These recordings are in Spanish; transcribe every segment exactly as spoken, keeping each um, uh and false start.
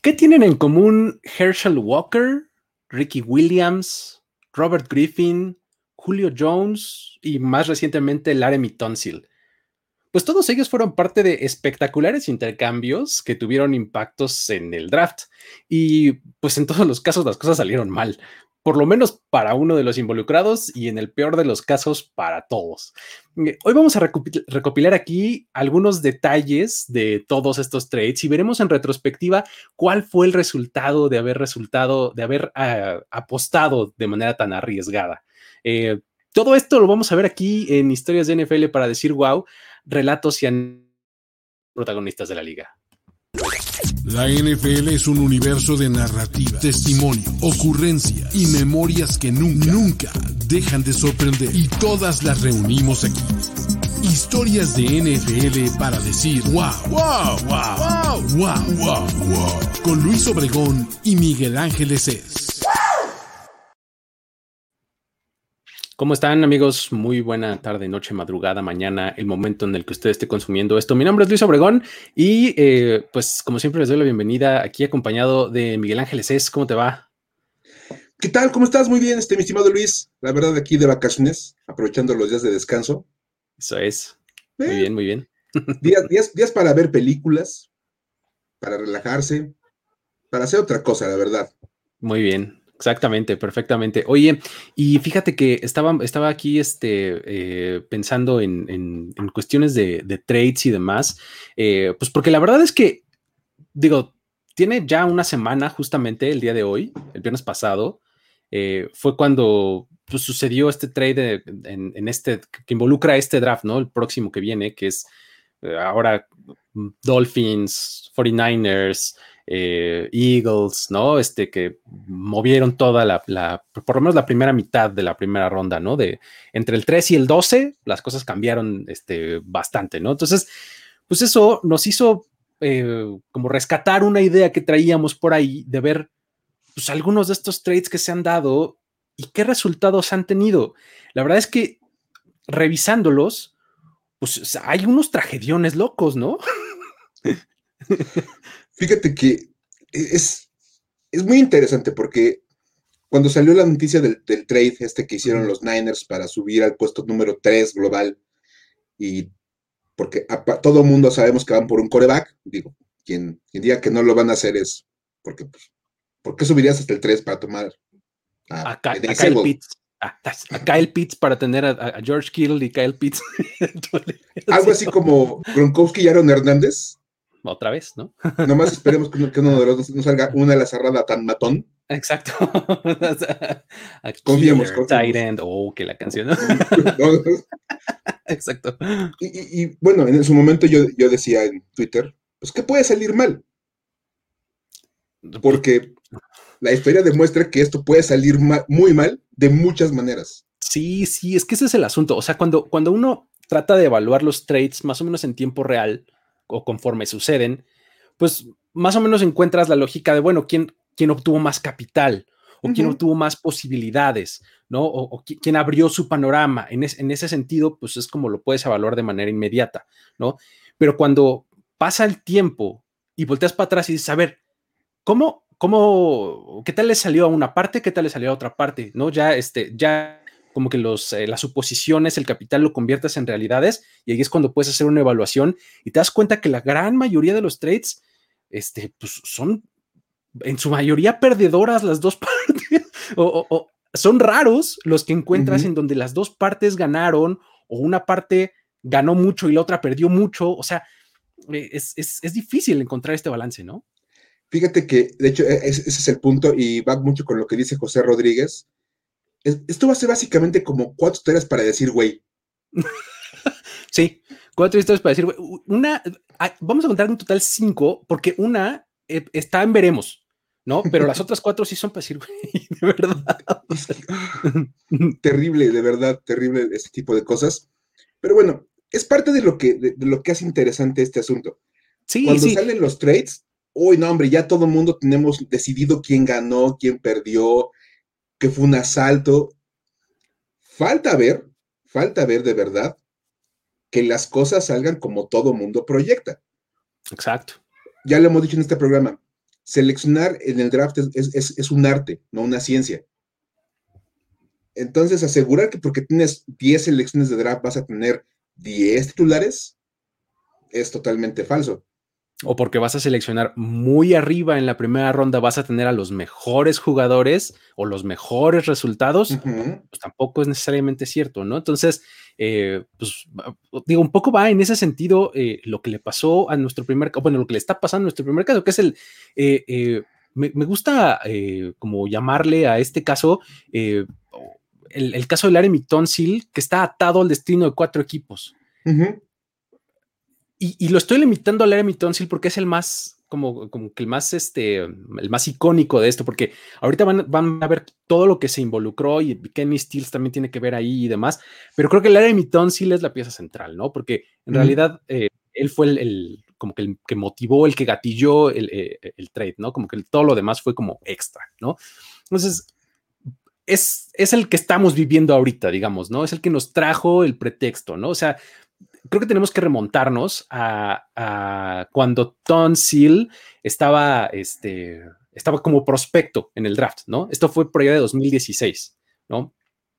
¿Qué tienen en común Herschel Walker, Ricky Williams, Robert Griffin, Julio Jones y más recientemente Laramie Tunsil? Pues todos ellos fueron parte de espectaculares intercambios que tuvieron impactos en el draft y pues en todos los casos las cosas salieron mal, por lo menos para uno de los involucrados y en el peor de los casos para todos. Hoy vamos a recopilar aquí algunos detalles de todos estos trades y veremos en retrospectiva cuál fue el resultado de haber resultado, de haber uh, apostado de manera tan arriesgada. Eh, todo esto lo vamos a ver aquí en Historias de N F L para decir wow, relatos y protagonistas de la liga. La N F L es un universo de narrativa, testimonio, ocurrencia y memorias que nunca, nunca dejan de sorprender. Y todas las reunimos aquí. Historias de N F L para decir wow, wow, wow, wow, wow, wow, wow. Con Luis Obregón y Miguel Ángeles Es. ¿Cómo están, amigos? Muy buena tarde, noche, madrugada, mañana, el momento en el que usted esté consumiendo esto. Mi nombre es Luis Obregón y eh, pues como siempre les doy la bienvenida aquí acompañado de Miguel Ángeles Es. ¿Cómo te va? ¿Qué tal? ¿Cómo estás? Muy bien, este, mi estimado Luis. La verdad, aquí de vacaciones, aprovechando los días de descanso. Eso es. Muy eh, bien, muy bien. Días, días, días para ver películas, para relajarse, para hacer otra cosa, la verdad. Muy bien. Exactamente, perfectamente. Oye, y fíjate que estaba, estaba aquí este, eh, pensando en, en, en cuestiones de, de trades y demás, eh, pues porque la verdad es que, digo, tiene ya una semana justamente el día de hoy, el viernes pasado, eh, fue cuando pues, sucedió este trade en, en este, que involucra este draft, ¿no? El próximo que viene, que es eh, ahora Dolphins, cuarenta y nueve ers, Eh, Eagles, ¿no? Este que movieron toda la, la, por lo menos la primera mitad de la primera ronda, ¿no? De entre el tres y el doce, las cosas cambiaron este, bastante, ¿no? Entonces, pues eso nos hizo eh, como rescatar una idea que traíamos por ahí de ver, pues, algunos de estos trades que se han dado y qué resultados han tenido. La verdad es que revisándolos, pues hay unos tragediones locos, ¿no? Fíjate que es, es muy interesante porque cuando salió la noticia del, del trade este que hicieron uh-huh. los Niners para subir al puesto número tres global, y porque a, a, todo mundo sabemos que van por un quarterback, digo, quien, quien diga que no lo van a hacer es porque, pues, ¿por qué subirías hasta el tres para tomar a, a, a Kyle Pitts? A, a Kyle Pitts para tener a, a George Kittle y Kyle Pitts. Algo así como Gronkowski y Aaron Hernández. Otra vez, ¿no? Nomás esperemos que uno, que uno de los dos no salga una ala cerrada tan matón. Exacto. Confiemos, confiemos. Tight end. Oh, que la canción. Exacto. Y, y, y bueno, en su momento yo, yo decía en Twitter, pues, ¿qué puede salir mal? Porque la historia demuestra que esto puede salir ma- muy mal de muchas maneras. Sí, sí, es que ese es el asunto. O sea, cuando, cuando uno trata de evaluar los trades más o menos en tiempo real o conforme suceden, pues más o menos encuentras la lógica de, bueno, ¿quién, quién obtuvo más capital? ¿O uh-huh. quién obtuvo más posibilidades? ¿No? O, o quién abrió su panorama. En, es, en ese sentido, pues es como lo puedes evaluar de manera inmediata, ¿no? Pero cuando pasa el tiempo y volteas para atrás y dices, a ver, ¿cómo, cómo, qué tal le salió a una parte? ¿Qué tal le salió a otra parte? ¿No? Ya, este, ya como que los, eh, las suposiciones, el capital lo conviertes en realidades y ahí es cuando puedes hacer una evaluación y te das cuenta que la gran mayoría de los trades este, pues son en su mayoría perdedoras las dos partes o, o, o son raros los que encuentras uh-huh. en donde las dos partes ganaron o una parte ganó mucho y la otra perdió mucho, o sea, es, es, es difícil encontrar este balance, ¿no? Fíjate que, de hecho, ese es el punto y va mucho con lo que dice José Rodríguez. Esto va a ser básicamente como cuatro historias para decir, güey. Sí, cuatro historias para decir, güey. Una, vamos a contar en total cinco, porque una eh, está en veremos, ¿no? Pero las otras cuatro sí son para decir, güey, de verdad. Es que, oh, terrible, de verdad, terrible ese tipo de cosas. Pero bueno, es parte de lo que, de, de lo que hace interesante este asunto. Sí, Cuando sí. salen los trades, uy, no, hombre, ya todo el mundo tenemos decidido quién ganó, quién perdió, que fue un asalto. Falta ver, falta ver de verdad que las cosas salgan como todo mundo proyecta. Exacto. Ya lo hemos dicho en este programa, seleccionar en el draft es, es, es un arte, no una ciencia. Entonces, asegurar que porque tienes diez selecciones de draft vas a tener diez titulares es totalmente falso. O porque vas a seleccionar muy arriba en la primera ronda, vas a tener a los mejores jugadores o los mejores resultados, uh-huh. Pues tampoco es necesariamente cierto, ¿no? Entonces, eh, pues digo, un poco va en ese sentido eh, lo que le pasó a nuestro primer, bueno, lo que le está pasando a nuestro primer caso, que es el, eh, eh, me, me gusta eh, como llamarle a este caso, eh, el, el caso de Laremy Tunsil, que está atado al destino de cuatro equipos. Uh-huh. Y, y lo estoy limitando a Laremy Tunsil porque es el más, como, como que el más, este, el más icónico de esto, porque ahorita van, van a ver todo lo que se involucró y Kenny Stills también tiene que ver ahí y demás, pero creo que Laremy Tunsil es la pieza central, ¿no? Porque en mm. realidad eh, él fue el, el, como que el que motivó, el que gatilló el, el, el trade, ¿no? Como que todo lo demás fue como extra, ¿no? Entonces, es, es el que estamos viviendo ahorita, digamos, ¿no? Es el que nos trajo el pretexto, ¿no? O sea, creo que tenemos que remontarnos a, a cuando Tunsil estaba, este, estaba como prospecto en el draft, ¿no? Esto fue por allá de dos mil dieciséis, ¿no?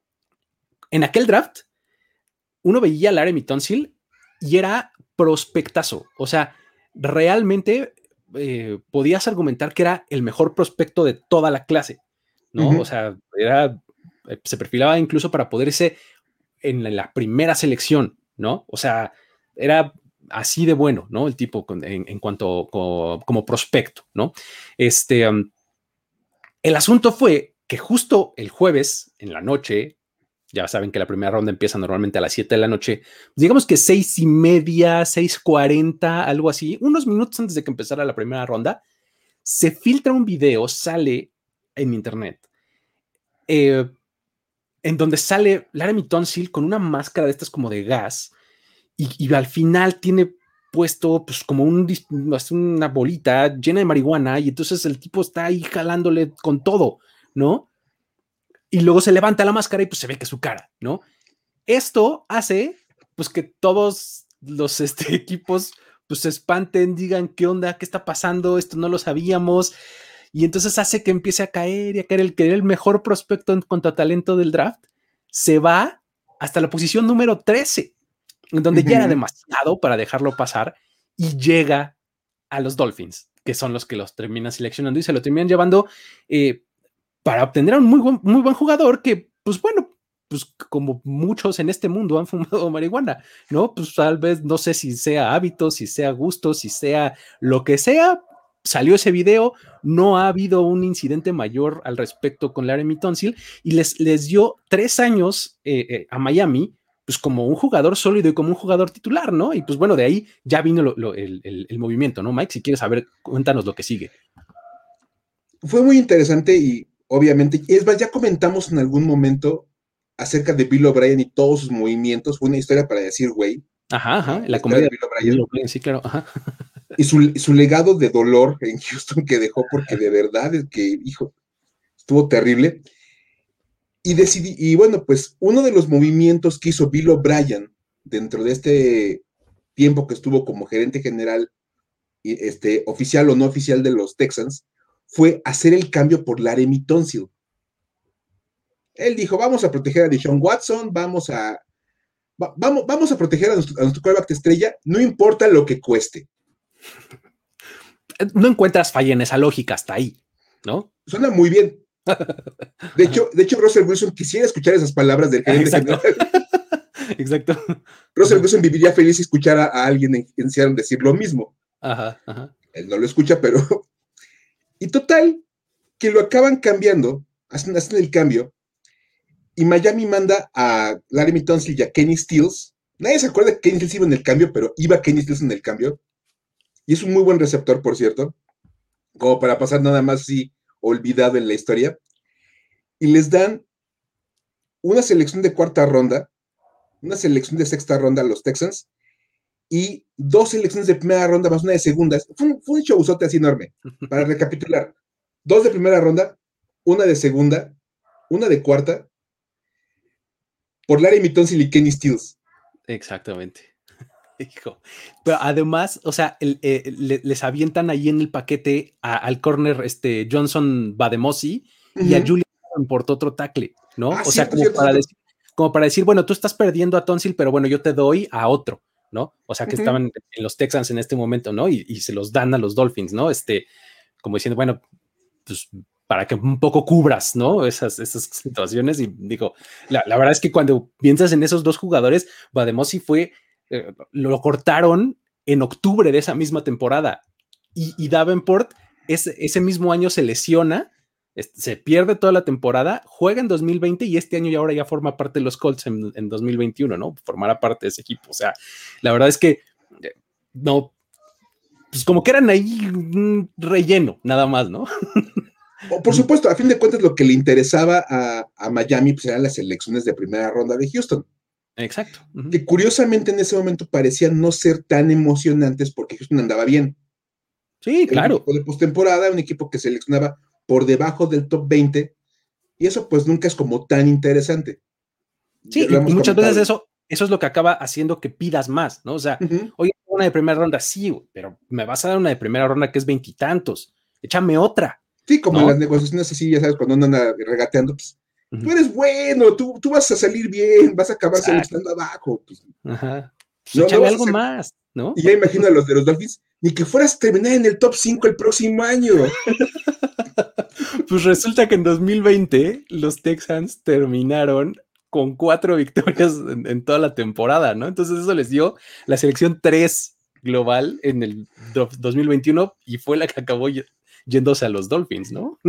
En aquel draft, uno veía a Laremy Tunsil y era prospectazo. O sea, realmente eh, podías argumentar que era el mejor prospecto de toda la clase, ¿no? Uh-huh. O sea, era, se perfilaba incluso para poderse en la primera selección, ¿no? O sea, era así de bueno, ¿no? El tipo con, en, en cuanto como, como prospecto, ¿no? Este, um, el asunto fue que justo el jueves en la noche, ya saben que la primera ronda empieza normalmente a las siete de la noche, digamos que seis y media, seis cuarenta, algo así, unos minutos antes de que empezara la primera ronda, se filtra un video, sale en internet, eh, en donde sale Laremy Tunsil con una máscara de estas como de gas y, y al final tiene puesto pues como un, una bolita llena de marihuana y entonces el tipo está ahí jalándole con todo, ¿no? Y luego se levanta la máscara y pues se ve que es su cara, ¿no? Esto hace pues que todos los este, equipos pues se espanten, digan qué onda, qué está pasando, esto no lo sabíamos. Y entonces hace que empiece a caer y a caer el que era el mejor prospecto en cuanto a talento del draft, se va hasta la posición número trece, en donde uh-huh. ya era demasiado para dejarlo pasar y llega a los Dolphins, que son los que los terminan seleccionando y se lo terminan llevando eh, para obtener a un muy buen, muy buen jugador que, pues bueno, pues como muchos en este mundo han fumado marihuana, ¿no? Pues tal vez, no sé si sea hábito, si sea gusto, si sea lo que sea, salió ese video, no ha habido un incidente mayor al respecto con Laremy Tunsil y les, les dio tres años eh, eh, a Miami, pues como un jugador sólido y como un jugador titular, ¿no? Y pues bueno, de ahí ya vino lo, lo, el, el, el movimiento, ¿no? Mike, si quieres saber, cuéntanos lo que sigue. Fue muy interesante y obviamente, es más, ya comentamos en algún momento acerca de Bill O'Brien y todos sus movimientos, fue una historia para decir, güey. Ajá, ajá, la, la comedia de Bill O'Brien. Bill O'Brien, sí, claro, ajá. Y su, su legado de dolor en Houston que dejó, porque de verdad es que, hijo, estuvo terrible. Y decidí, y bueno, pues uno de los movimientos que hizo Bill O'Brien dentro de este tiempo que estuvo como gerente general, este, oficial o no oficial de los Texans, fue hacer el cambio por Laremy Tunsil. Él dijo, vamos a proteger a Deshaun Watson, vamos a, va, vamos, vamos a proteger a nuestro, a nuestro quarterback de estrella, no importa lo que cueste. No encuentras falla en esa lógica hasta ahí, ¿no? Suena muy bien. De hecho, de hecho Russell Wilson quisiera escuchar esas palabras del gerente Exacto. general. Exacto. Russell Wilson viviría feliz si escuchara a alguien en, en Seattle decir lo mismo. Ajá, ajá. Él no lo escucha, pero... Y total, que lo acaban cambiando, hacen, hacen el cambio, y Miami manda a Laremy Tunsil y a Kenny Stills. Nadie se acuerda que Kenny Stills iba en el cambio, pero iba Kenny Stills en el cambio. Y es un muy buen receptor, por cierto, como para pasar nada más así olvidado en la historia. Y les dan una selección de cuarta ronda, una selección de sexta ronda a los Texans, y dos selecciones de primera ronda más una de segunda. Fue un, fue un showzote así enorme. Para recapitular, dos de primera ronda, una de segunda, una de cuarta, por Laremy Tunsil y Kenny Stills. Exactamente. Hijo. Pero además, o sea, el, eh, le, les avientan ahí en el paquete a, al corner este Johnson Bademosi y a Uh-huh. Julian por otro tackle, ¿no? Ah, O sea, cierto, como cierto, para cierto. decir, como para decir, bueno, tú estás perdiendo a Tonsil, pero bueno, yo te doy a otro, ¿no? O sea, que Uh-huh. estaban en los Texans en este momento, ¿no? Y, y se los dan a los Dolphins, ¿no? Este, como diciendo, bueno, pues para que un poco cubras, ¿no? Esas, esas situaciones. Y digo, la, la verdad es que cuando piensas en esos dos jugadores, Bademosi fue, eh, lo cortaron en octubre de esa misma temporada. Y, y Davenport ese, ese mismo año se lesiona, este, se pierde toda la temporada, juega en dos mil veinte y este año y ahora ya forma parte de los Colts en, en dos mil veintiuno, ¿no? Formará parte de ese equipo. O sea, la verdad es que eh, no, pues como que eran ahí un relleno, nada más, ¿no? O, por supuesto, a fin de cuentas, lo que le interesaba a, a Miami pues, eran las elecciones de primera ronda de Houston. Exacto. Uh-huh. Que curiosamente en ese momento parecían no ser tan emocionantes porque Houston andaba bien. Sí, Era claro. un equipo de postemporada, un equipo que seleccionaba por debajo del top veinte, y eso pues nunca es como tan interesante. Sí, Lo y, hemos y muchas comentado. veces eso, eso es lo que acaba haciendo que pidas más, ¿no? O sea, Uh-huh. oye, una de primera ronda, sí, pero me vas a dar una de primera ronda que es veintitantos, échame otra, Sí, como en ¿no? las negociaciones así, ya sabes, cuando andan regateando, pues, tú Uh-huh. eres bueno, tú, tú vas a salir bien, vas a acabar Exacto. seleccionando abajo. Pues, Ajá. Pues no, no échame vas a algo ser. más, ¿no? Y ya imagino a los de los Dolphins, ni que fueras a terminar en el top cinco el próximo año. Pues resulta que en dos mil veinte los Texans terminaron con cuatro victorias en, en toda la temporada, ¿no? Entonces eso les dio la selección tres global en el do, dos mil veintiuno y fue la que acabó yéndose a los Dolphins, ¿no?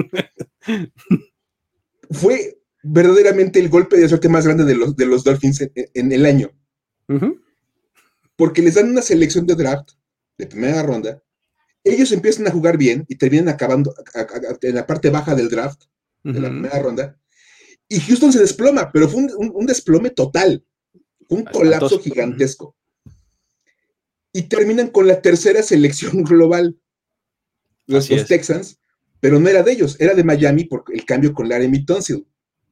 Fue verdaderamente el golpe de suerte más grande de los, de los Dolphins en, en el año. Uh-huh. Porque les dan una selección de draft de primera ronda, ellos empiezan a jugar bien y terminan acabando a, a, a, en la parte baja del draft de la Uh-huh. primera ronda, y Houston se desploma, pero fue un, un, un desplome total, un colapso Espantoso. gigantesco. Uh-huh. Y terminan con la tercera selección global, los, los Texans, pero no era de ellos, era de Miami por el cambio con Laramie Tunsil.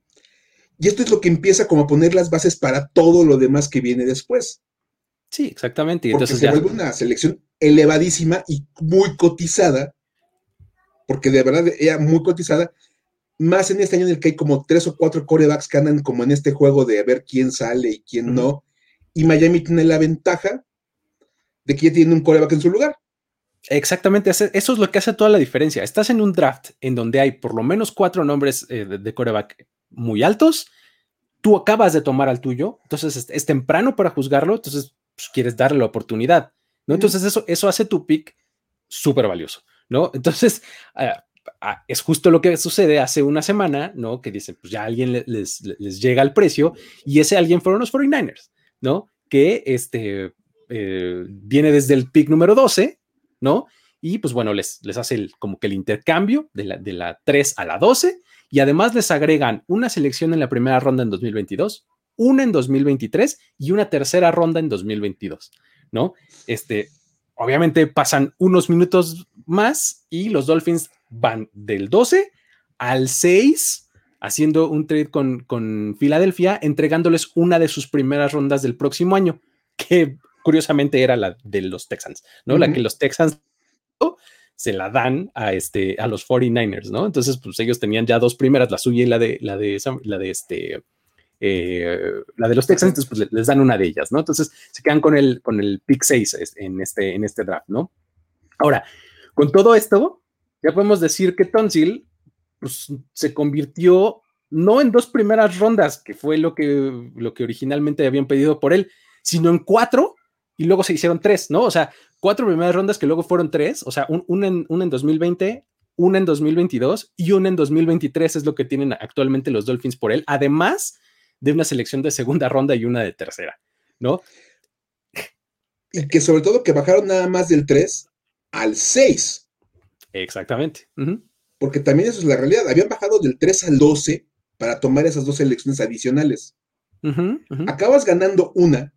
Y esto es lo que empieza como a poner las bases para todo lo demás que viene después. Sí, exactamente. Y porque entonces se ya. vuelve una selección elevadísima y muy cotizada, porque de verdad era muy cotizada, más en este año en el que hay como tres o cuatro quarterbacks que andan como en este juego de ver quién sale y quién uh-huh. no, y Miami tiene la ventaja de que ya tiene un quarterback en su lugar. Exactamente, eso es lo que hace toda la diferencia. Estás en un draft en donde hay por lo menos cuatro nombres eh, de, de quarterback muy altos, tú acabas de tomar al tuyo, entonces es, es temprano para juzgarlo, entonces pues, quieres darle la oportunidad, ¿no? Entonces eso, eso hace tu pick súper valioso, ¿no? Entonces uh, uh, es justo lo que sucede hace una semana, ¿no? Que dicen, pues ya alguien les, les, les llega al precio y ese alguien fueron los cuarenta y nueve ers, ¿no? Que este eh, viene desde el pick número doce, ¿no? Y pues bueno, les, les hace el, como que el intercambio de la, de la tres a la doce y además les agregan una selección en la primera ronda en dos mil veintidós, una en dos mil veintitrés y una tercera ronda en dos mil veintidós, ¿no? Este, obviamente pasan unos minutos más y los Dolphins van del doce al seis haciendo un trade con, con Filadelfia, entregándoles una de sus primeras rondas del próximo año, que curiosamente era la de los Texans, ¿no? Uh-huh. La que los Texans se la dan a, este, a los cuarenta y nueve ers, ¿no? Entonces, pues ellos tenían ya dos primeras, la suya y la de, la de, la de este, eh, la de los Texans, entonces pues les dan una de ellas, ¿no? Entonces se quedan con el, con el pick seis en este, en este draft, ¿no? Ahora, con todo esto, ya podemos decir que Tunsil pues, se convirtió no en dos primeras rondas, que fue lo que, lo que originalmente habían pedido por él, sino en cuatro, y luego se hicieron tres, ¿no? O sea, cuatro primeras rondas que luego fueron tres, o sea, un, un, en, un en dos mil veinte, una en dos mil veintidós y una en dos mil veintitrés es lo que tienen actualmente los Dolphins por él, además de una selección de segunda ronda y una de tercera, ¿no? Y que sobre todo que bajaron nada más del tres al seis. Exactamente. Uh-huh. Porque también eso es la realidad. Habían bajado del tres al doce para tomar esas dos selecciones adicionales. Uh-huh, uh-huh. Acabas ganando una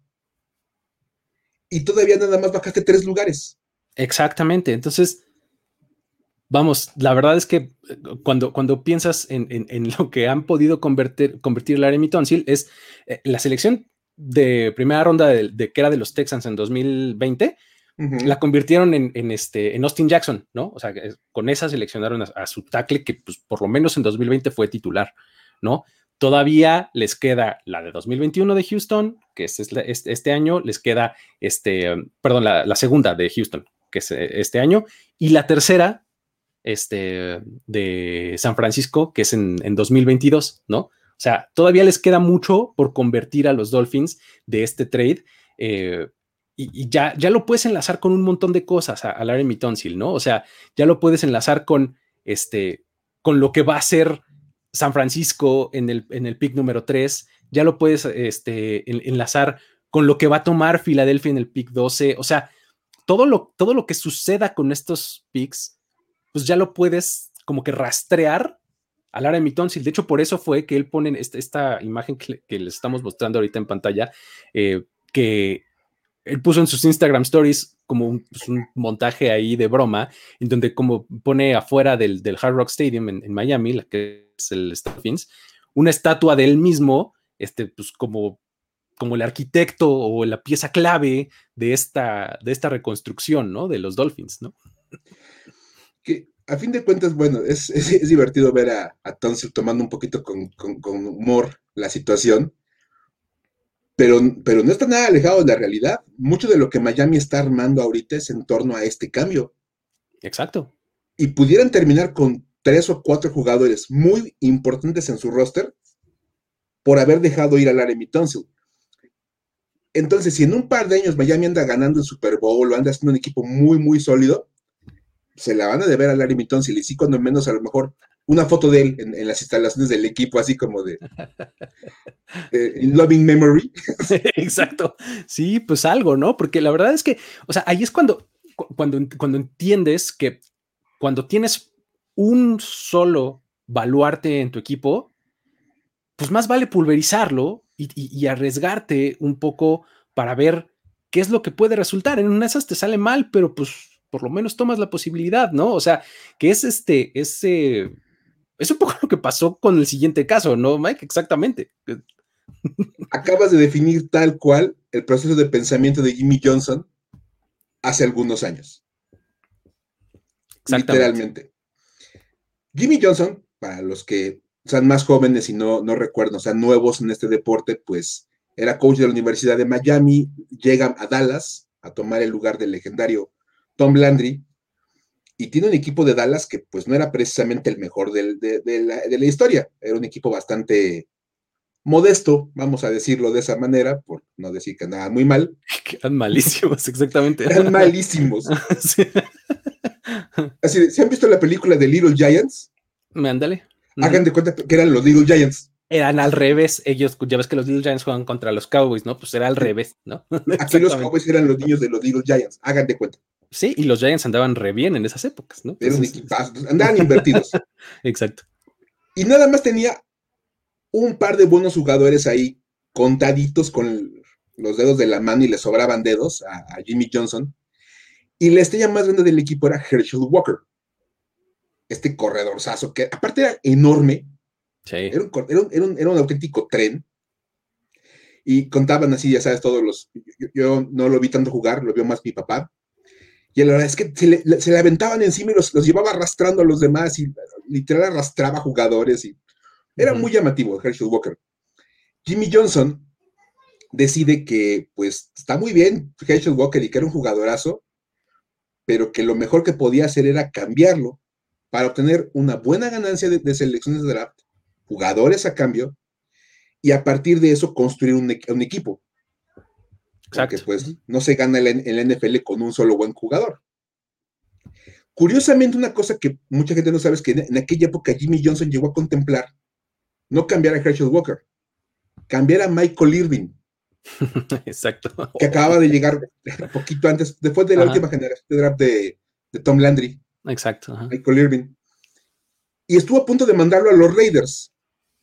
y todavía nada más bajaste tres lugares. Exactamente. Entonces, vamos, la verdad es que cuando, cuando piensas en, en, en lo que han podido convertir, convertir Laramie Tunsil, es eh, la selección de primera ronda de, de que era de los Texans en dos mil veinte, uh-huh. la convirtieron en, en, este, en Austin Jackson, ¿no? O sea, con esa seleccionaron a, a su tackle que pues, por lo menos en dos mil veinte fue titular, ¿no? Todavía les queda la de dos mil veintiuno de Houston, que es este, este año, les queda, este, perdón, la, la segunda de Houston, que es este año, y la tercera este, de San Francisco, que es en, en dos mil veintidós, ¿no? O sea, todavía les queda mucho por convertir a los Dolphins de este trade, eh, y, y ya, ya lo puedes enlazar con un montón de cosas a, a Laremy Tunsil, ¿no? O sea, ya lo puedes enlazar con, este, con lo que va a ser San Francisco en el, en el pick número tres, ya lo puedes este, en, enlazar con lo que va a tomar Filadelfia en el pick doce, o sea, todo lo, todo lo que suceda con estos picks, pues ya lo puedes como que rastrear a Laremy Tunsil. De hecho, por eso fue que él pone esta, esta imagen que, que les estamos mostrando ahorita en pantalla, eh, que él puso en sus Instagram stories como un, pues un montaje ahí de broma, en donde como pone afuera del, del Hard Rock Stadium en, en Miami, la que es el Dolphins, una estatua de él mismo, este, pues como, como el arquitecto o la pieza clave de esta, de esta reconstrucción, ¿no? De los Dolphins, ¿no? Que a fin de cuentas, bueno, es, es, es divertido ver a, a Tunsil tomando un poquito con, con, con humor la situación, pero, pero no está nada alejado de la realidad. Mucho de lo que Miami está armando ahorita es en torno a este cambio. Exacto. Y pudieran terminar con tres o cuatro jugadores muy importantes en su roster por haber dejado ir a Laremy Tunsil. Entonces, si en un par de años Miami anda ganando el Super Bowl o anda haciendo un equipo muy, muy sólido, se la van a deber a Laremy Tunsil, y sí, cuando menos a lo mejor una foto de él en, en las instalaciones del equipo, así como de eh, loving memory. Exacto. Sí, pues algo, ¿no? Porque la verdad es que, o sea, ahí es cuando, cuando, cuando entiendes que cuando tienes un solo baluarte en tu equipo, pues más vale pulverizarlo y, y, y arriesgarte un poco para ver qué es lo que puede resultar. En una de esas te sale mal, pero pues por lo menos tomas la posibilidad, ¿no? O sea, que es este, ese, es un poco lo que pasó con el siguiente caso, ¿no, Mike? Exactamente. Acabas de definir tal cual el proceso de pensamiento de Jimmy Johnson hace algunos años. Literalmente. Jimmy Johnson, para los que sean más jóvenes y no, no recuerdan, o sea, nuevos en este deporte, pues era coach de la Universidad de Miami, llega a Dallas a tomar el lugar del legendario Tom Landry, y tiene un equipo de Dallas que pues no era precisamente el mejor de, de, de, la, de la historia, era un equipo bastante modesto, vamos a decirlo de esa manera, por no decir que andaba muy mal. Eran malísimos, exactamente. Eran malísimos. Sí. Así, ¿se han visto la película de Little Giants? Ándale. Hagan de cuenta que eran los Little Giants. Eran al revés, ellos, ya ves que los Little Giants juegan contra los Cowboys, ¿no? Pues era al revés, ¿no? Aquí los Cowboys eran los niños de los Little Giants, hagan de cuenta. Sí, y los Giants andaban re bien en esas épocas, ¿no? Eran equipazos, andaban invertidos. Exacto. Y nada más tenía un par de buenos jugadores ahí, contaditos con los dedos de la mano, y le sobraban dedos a, a Jimmy Johnson. Y la estrella más grande del equipo era Herschel Walker. Este corredorzazo, que aparte era enorme. Sí. Era un, era, un, era, un, era un auténtico tren. Y contaban así, ya sabes, todos los... Yo, yo no lo vi tanto jugar, lo vio más mi papá. Y la verdad es que se le, se le aventaban encima y los, los llevaba arrastrando a los demás, y literal arrastraba jugadores. Y era uh-huh. muy llamativo Herschel Walker. Jimmy Johnson decide que, pues, está muy bien Herschel Walker y que era un jugadorazo, pero que lo mejor que podía hacer era cambiarlo para obtener una buena ganancia de, de selecciones de draft, jugadores a cambio, y a partir de eso construir un, un equipo. Porque Exacto. Pues no se gana en la N F L con un solo buen jugador. Curiosamente, una cosa que mucha gente no sabe es que en, en aquella época Jimmy Johnson llegó a contemplar no cambiar a Herschel Walker, cambiar a Michael Irvin. Exacto. Que acababa de llegar poquito antes, después de la ajá. última generación de draft de, de Tom Landry. Exacto. Ajá. Michael Irvin. Y estuvo a punto de mandarlo a los Raiders.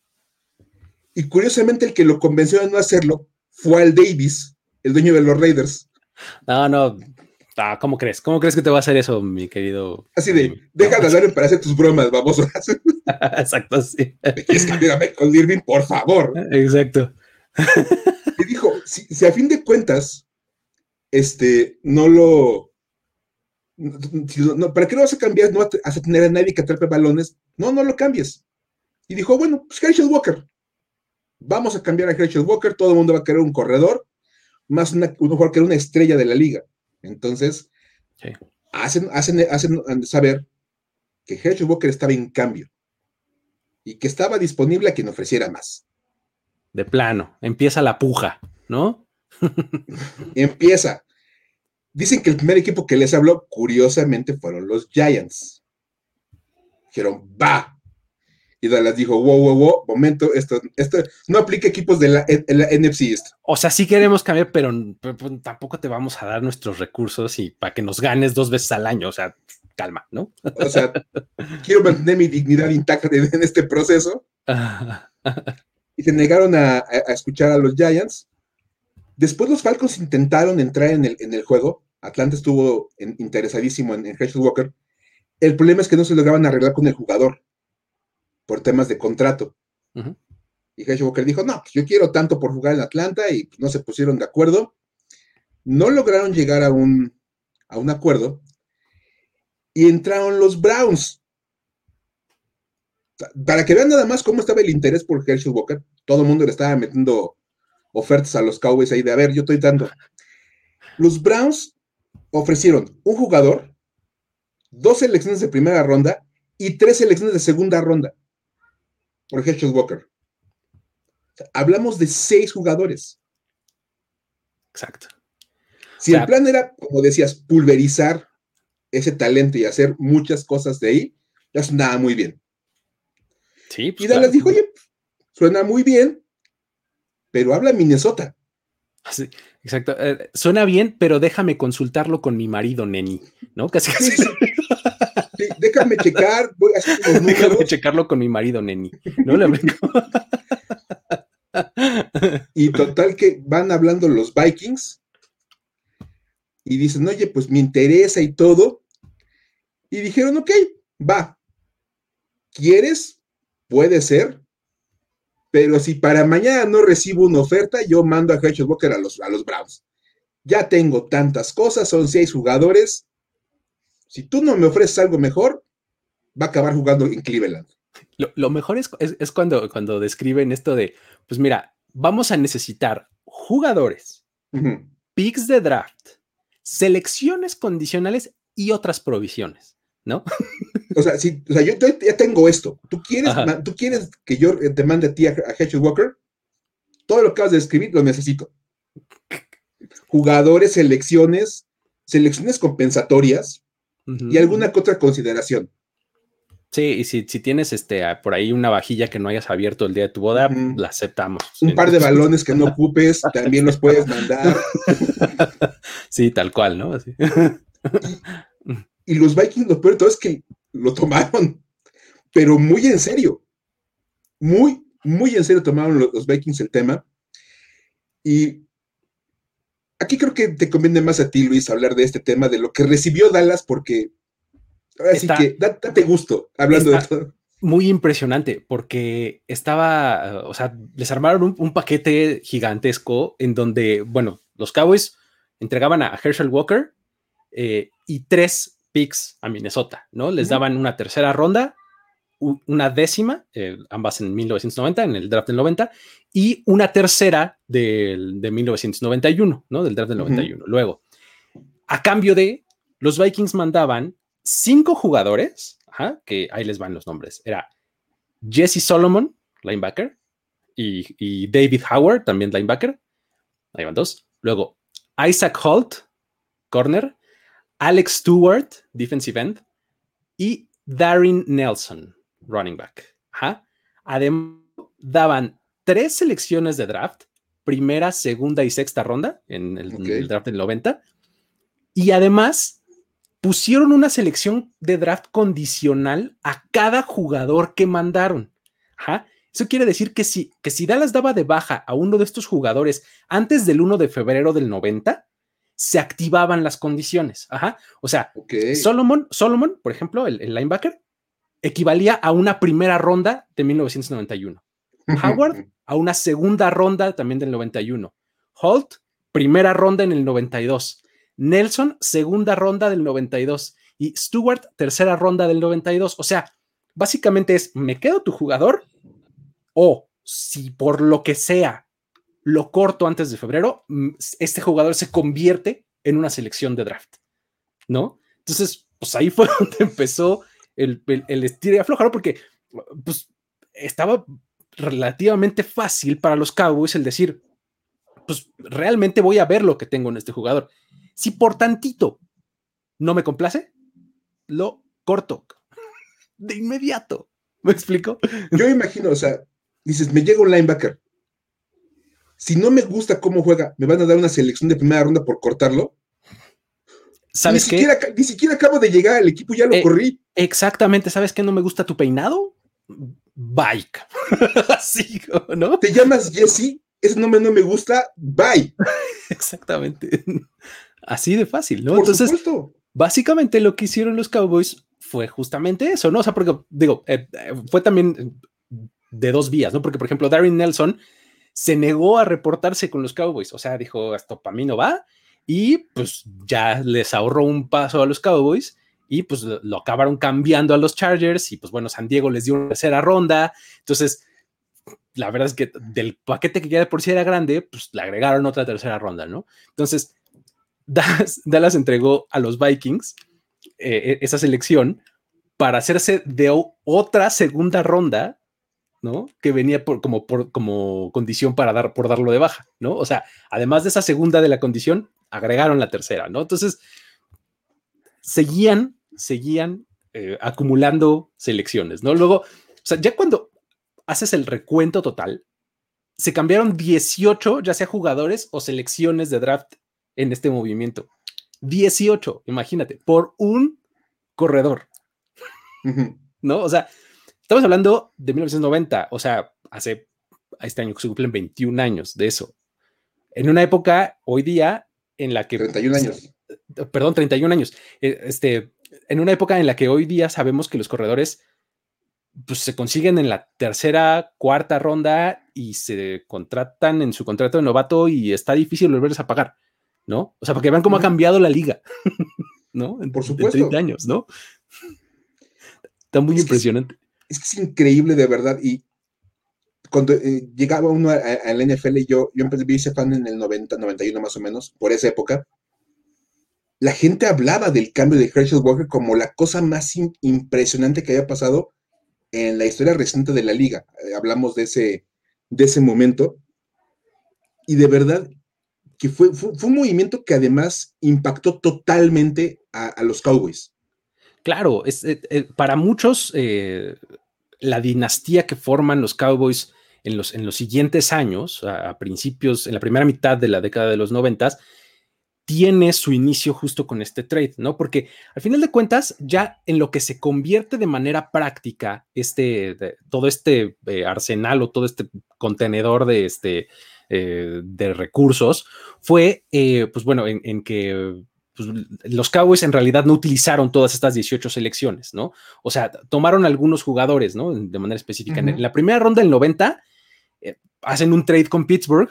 Y curiosamente el que lo convenció de no hacerlo fue Al Davis, el dueño de los Raiders. No, no. Ah, ¿cómo crees? ¿Cómo crees que te va a hacer eso, mi querido? Así de, deja de hablar para hacer tus bromas, vamos. Exacto, sí. ¿Quieres cambiar a Michael Irvin? Por favor. Exacto. Y dijo, si, si a fin de cuentas, este, no lo... No, ¿para qué lo vas a cambiar? No vas a tener a nadie que atrape balones. No, no lo cambies. Y dijo, bueno, pues Herschel Walker. Vamos a cambiar a Herschel Walker. Todo el mundo va a querer un corredor, más una, un jugador que era una estrella de la liga. Entonces, sí. hacen, hacen, hacen saber que Herschel Walker estaba en cambio y que estaba disponible a quien ofreciera más. De plano, empieza la puja, ¿no? Empieza. Dicen que el primer equipo que les habló, curiosamente, fueron los Giants. Dijeron, va. Y Dallas dijo, wow, wow, wow, momento, esto, esto no aplica equipos de la, la N F C East. O sea, sí queremos cambiar, pero, pero, pero tampoco te vamos a dar nuestros recursos y para que nos ganes dos veces al año. O sea, calma, ¿no? O sea, quiero mantener mi dignidad intacta en, en este proceso. Y se negaron a, a escuchar a los Giants. Después los Falcons intentaron entrar en el, en el juego. Atlanta estuvo en, interesadísimo en, en Herschel Walker. El problema es que no se lograban arreglar con el jugador por temas de contrato. Uh-huh. Y Herschel Walker dijo, no, pues yo quiero tanto por jugar en Atlanta, y no se pusieron de acuerdo. No lograron llegar a un, a un acuerdo y entraron los Browns. Para que vean nada más cómo estaba el interés por Herschel Walker, todo el mundo le estaba metiendo ofertas a los Cowboys ahí de, a ver, yo estoy dando. Los Browns ofrecieron un jugador, dos selecciones de primera ronda y tres selecciones de segunda ronda por Herschel Walker. O sea, hablamos de seis jugadores. Exacto. Si o sea, el plan era, como decías, pulverizar ese talento y hacer muchas cosas de ahí, ya sonaba muy bien. Sí, pues y Dallas claro. dijo, oye, suena muy bien, pero habla Minnesota. Sí, exacto. Eh, suena bien, pero déjame consultarlo con mi marido, neni, ¿no? Casi, casi. Sí, sí. Sí, déjame checar, voy a hacer los números. Déjame checarlo con mi marido, neni, ¿no? Le Y total que van hablando los Vikings y dicen, oye, pues me interesa y todo. Y dijeron, ok, va. ¿Quieres? Puede ser. Pero si para mañana no recibo una oferta, yo mando a Herschel Walker a los, a los Browns. Ya tengo tantas cosas, son seis jugadores. Si tú no me ofreces algo mejor, va a acabar jugando en Cleveland. Lo, lo mejor es, es, es cuando, cuando describen esto de, pues mira, vamos a necesitar jugadores, uh-huh. picks de draft, selecciones condicionales y otras provisiones, ¿no? O sea, si, o sea yo, yo ya tengo esto. ¿Tú quieres, man, ¿Tú quieres que yo te mande a ti a, a Herschel Walker? Todo lo que acabas de describir lo necesito. Jugadores, selecciones, selecciones compensatorias uh-huh. y alguna que otra consideración. Sí, y si, si tienes este, por ahí una vajilla que no hayas abierto el día de tu boda, uh-huh. la aceptamos. Un par de balones que no ocupes, también los puedes mandar. Sí, tal cual, ¿no? Así. Y, y los Vikings, lo peor de todo es que lo tomaron, pero muy en serio. Muy, muy en serio tomaron los, los Vikings el tema. Y aquí creo que te conviene más a ti, Luis, hablar de este tema, de lo que recibió Dallas, porque así que date gusto hablando de todo. Muy impresionante, porque estaba, o sea, les armaron un, un paquete gigantesco en donde, bueno, los Cowboys entregaban a Herschel Walker eh, y tres picks a Minnesota, ¿no? Les uh-huh. daban una tercera ronda, una décima, eh, ambas en mil novecientos noventa, en el draft del noventa, y una tercera del, de mil novecientos noventa y uno, ¿no? Del draft del uh-huh. noventa y uno. Luego, a cambio de, los Vikings mandaban cinco jugadores, ajá, que ahí les van los nombres. Era Jesse Solomon, linebacker, y, y David Howard, también linebacker. Ahí van dos. Luego, Isaac Holt, corner, Alex Stewart, defensive end, y Darren Nelson, running back. Ajá. Además, daban tres selecciones de draft, primera, segunda y sexta ronda, en el, okay. en el draft del noventa, y además pusieron una selección de draft condicional a cada jugador que mandaron. Ajá. Eso quiere decir que si, que si Dallas daba de baja a uno de estos jugadores antes del primero de febrero del noventa, se activaban las condiciones. Ajá. O sea, okay. Solomon, Solomon, por ejemplo, el, el linebacker, equivalía a una primera ronda de mil novecientos noventa y uno. Howard a una segunda ronda también del noventa y uno. Holt, primera ronda en el noventa y dos. Nelson, segunda ronda del noventa y dos. Y Stewart, tercera ronda del noventa y dos. O sea, básicamente es, me quedo tu jugador o si por lo que sea lo corto antes de febrero, este jugador se convierte en una selección de draft, ¿no? Entonces, pues ahí fue donde empezó el, el, el estira y aflojar, porque pues estaba relativamente fácil para los Cowboys el decir, pues realmente voy a ver lo que tengo en este jugador. Si por tantito no me complace, lo corto de inmediato. ¿Me explico? Yo imagino, o sea, dices, me llega un linebacker. Si no me gusta cómo juega, ¿me van a dar una selección de primera ronda por cortarlo? ¿Sabes ni qué? Siquiera, ni siquiera acabo de llegar al equipo, ya lo eh, corrí. Exactamente, ¿sabes qué? ¿No me gusta tu peinado? Bike. Así, ¿no? ¿Te llamas Jesse? Ese nombre no me gusta, bye. Exactamente. Así de fácil, ¿no? Por Entonces, supuesto. Básicamente lo que hicieron los Cowboys fue justamente eso, ¿no? O sea, porque, digo, eh, fue también de dos vías, ¿no? Porque, por ejemplo, Darren Nelson se negó a reportarse con los Cowboys, o sea, dijo, esto para mí no va, y pues ya les ahorró un paso a los Cowboys, y pues lo, lo acabaron cambiando a los Chargers, y pues bueno, San Diego les dio una tercera ronda, entonces, la verdad es que del paquete que ya de por sí era grande, pues le agregaron otra tercera ronda, ¿no? Entonces, Dallas, Dallas entregó a los Vikings eh, esa selección para hacerse de o, otra segunda ronda, ¿no? Que venía por, como, por, como condición para dar, por darlo de baja, ¿no? O sea, además de esa segunda de la condición, agregaron la tercera, ¿no? Entonces, seguían, seguían eh, acumulando selecciones, ¿no? Luego, o sea, ya cuando haces el recuento total, se cambiaron dieciocho, ya sea jugadores o selecciones de draft en este movimiento. dieciocho, imagínate, por un corredor. Uh-huh. ¿No? O sea, estamos hablando de mil novecientos noventa, o sea, hace este año que se cumplen veintiún años de eso. En una época, hoy día, en la que... treinta y un años. Perdón, treinta y un años. Este, en una época en la que hoy día sabemos que los corredores pues, se consiguen en la tercera, cuarta ronda y se contratan en su contrato de novato y está difícil volverles a pagar, ¿no? O sea, para que vean cómo uh-huh. ha cambiado la liga, ¿no? En, Por supuesto. En treinta años, ¿no? Está muy es impresionante. Que es, es que es increíble, de verdad. Y cuando eh, llegaba uno a, a la N F L, yo, yo empecé a ser fan en el noventa, noventa y uno más o menos, por esa época. La gente hablaba del cambio de Herschel Walker como la cosa más in, impresionante que había pasado en la historia reciente de la liga. Eh, hablamos de ese, de ese momento. Y de verdad que fue, fue, fue un movimiento que además impactó totalmente a, a los Cowboys. Claro, es, eh, eh, para muchos eh, la dinastía que forman los Cowboys en los, en los siguientes años, a, a principios, en la primera mitad de la década de los noventas, tiene su inicio justo con este trade, ¿no? Porque al final de cuentas, ya en lo que se convierte de manera práctica este, de, todo este eh, arsenal o todo este contenedor de, este, eh, de recursos, fue, eh, pues bueno, en, en que pues, los Cowboys en realidad no utilizaron todas estas dieciocho selecciones, ¿no? O sea, tomaron algunos jugadores, ¿no? De manera específica. Uh-huh. En la primera ronda del noventa, eh, hacen un trade con Pittsburgh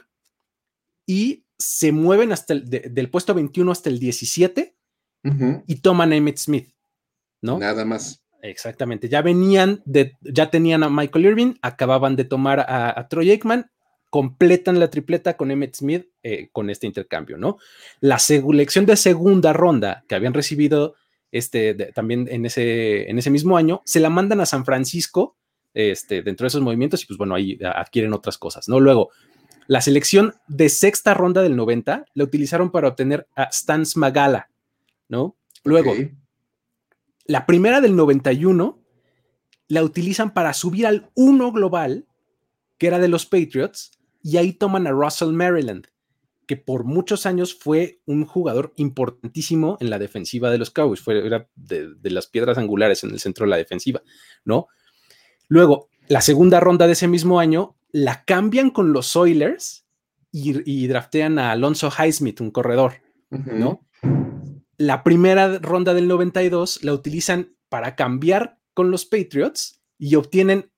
y se mueven hasta el, de, del puesto veintiuno hasta el diecisiete uh-huh. y toman a Emmitt Smith, ¿no? Nada más. Exactamente. Ya venían, de, ya tenían a Michael Irvin, acababan de tomar a, a Troy Aikman, completan la tripleta con Emmitt Smith eh, con este intercambio, ¿no? La selección de segunda ronda que habían recibido este, de, también en ese, en ese mismo año, se la mandan a San Francisco este, dentro de esos movimientos y pues bueno, ahí adquieren otras cosas, ¿no? Luego, la selección de sexta ronda del noventa la utilizaron para obtener a Stans Magala, ¿no? Luego, okay. la primera del noventa y uno la utilizan para subir al uno global, que era de los Patriots, y ahí toman a Russell Maryland, que por muchos años fue un jugador importantísimo en la defensiva de los Cowboys, fue, era de, de las piedras angulares en el centro de la defensiva, ¿no? Luego, la segunda ronda de ese mismo año la cambian con los Oilers y, y draftean a Alonzo Highsmith, un corredor, uh-huh. ¿no? La primera ronda del noventa y dos la utilizan para cambiar con los Patriots y obtienen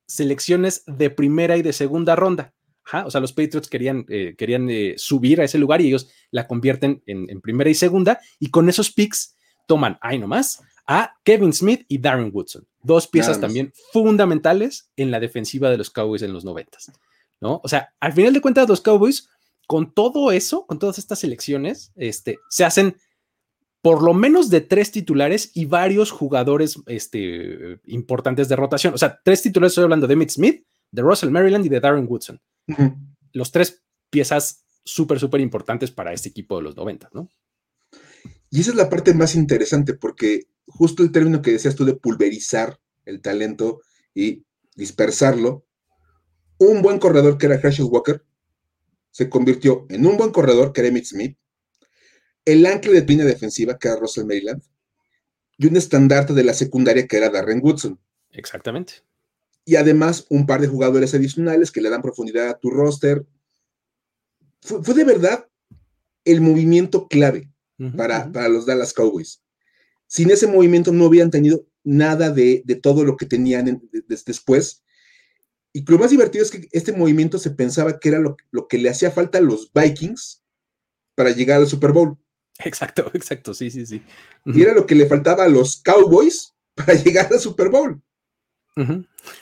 selecciones de primera y de segunda ronda. Ajá, o sea, los Patriots querían, eh, querían eh, subir a ese lugar y ellos la convierten en, en primera y segunda, y con esos picks toman, ahí nomás, a Kevin Smith y Darren Woodson, dos piezas también fundamentales en la defensiva de los Cowboys en los noventas, ¿no? O sea, al final de cuentas, los Cowboys, con todo eso, con todas estas selecciones, este, se hacen por lo menos de tres titulares y varios jugadores este, importantes de rotación. O sea, tres titulares, estoy hablando de Emmitt Smith, de Russell Maryland y de Darren Woodson. Uh-huh. Los tres piezas súper, súper importantes para este equipo de los noventa, ¿no? Y esa es la parte más interesante, porque justo el término que decías tú de pulverizar el talento y dispersarlo, un buen corredor que era Herschel Walker se convirtió en un buen corredor que era Emmitt Smith, el ancla de línea defensiva que era Russell Maryland, y un estandarte de la secundaria que era Darren Woodson. Exactamente. Y además un par de jugadores adicionales que le dan profundidad a tu roster. Fue, fue de verdad el movimiento clave uh-huh, para, uh-huh. para los Dallas Cowboys. Sin ese movimiento no hubieran tenido nada de, de todo lo que tenían en, de, de, después. Y lo más divertido es que este movimiento se pensaba que era lo, lo que le hacía falta a los Vikings para llegar al Super Bowl. Exacto, exacto, sí, sí, sí. Uh-huh. Y era lo que le faltaba a los Cowboys para llegar al Super Bowl. Uh-huh.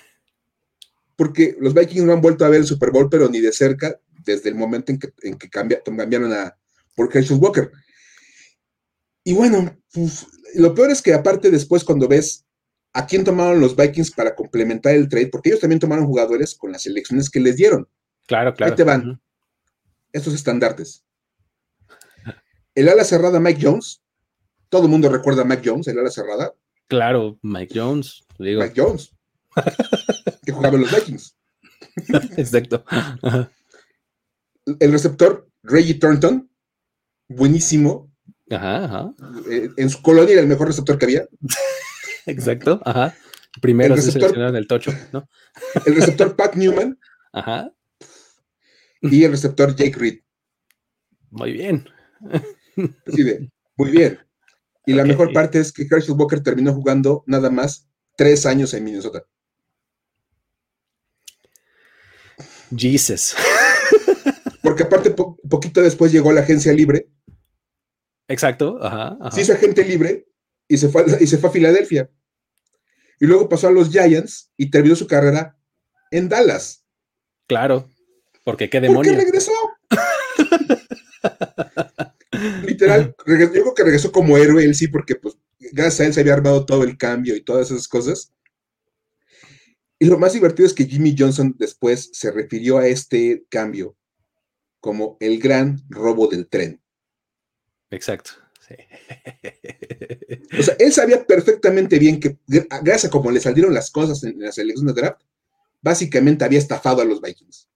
Porque los Vikings no han vuelto a ver el Super Bowl, pero ni de cerca, desde el momento en que, en que cambia, cambiaron a por Herschel Walker. Y bueno, pues, lo peor es que aparte después cuando ves a quién tomaron los Vikings para complementar el trade, porque ellos también tomaron jugadores con las selecciones que les dieron. Claro, claro. Ahí te van uh-huh. estos estandartes. El ala cerrada Mike Jones, todo el mundo recuerda a Mike Jones, el ala cerrada. Claro, Mike Jones. Digo. Mike Jones, que jugaba en los Vikings. Exacto. El receptor Reggie Thornton, buenísimo. Ajá, ajá. Eh, en su colonia era el mejor receptor que había. Exacto, ajá. Primero el receptor, se seleccionaron el tocho, ¿no? El receptor Pat Newman. Ajá. Y el receptor Jake Reed. Muy bien. Así de, muy bien. Y okay. La mejor parte es que Herschel Walker terminó jugando nada más tres años en Minnesota. Jesus. Porque aparte, po- poquito después llegó a la agencia libre. Exacto, ajá, ajá. Se hizo agente libre y se, fue, y se fue a Filadelfia. Y luego pasó a los Giants y terminó su carrera en Dallas. Claro, porque qué demonio. ¿Por qué regresó? Literal, regresó, yo creo que regresó como héroe él sí, porque pues gracias a él se había armado todo el cambio y todas esas cosas. Y lo más divertido es que Jimmy Johnson después se refirió a este cambio como el gran robo del tren. Exacto. Sí. O sea, él sabía perfectamente bien que gracias a cómo le salieron las cosas en la selección de draft, básicamente había estafado a los Vikings.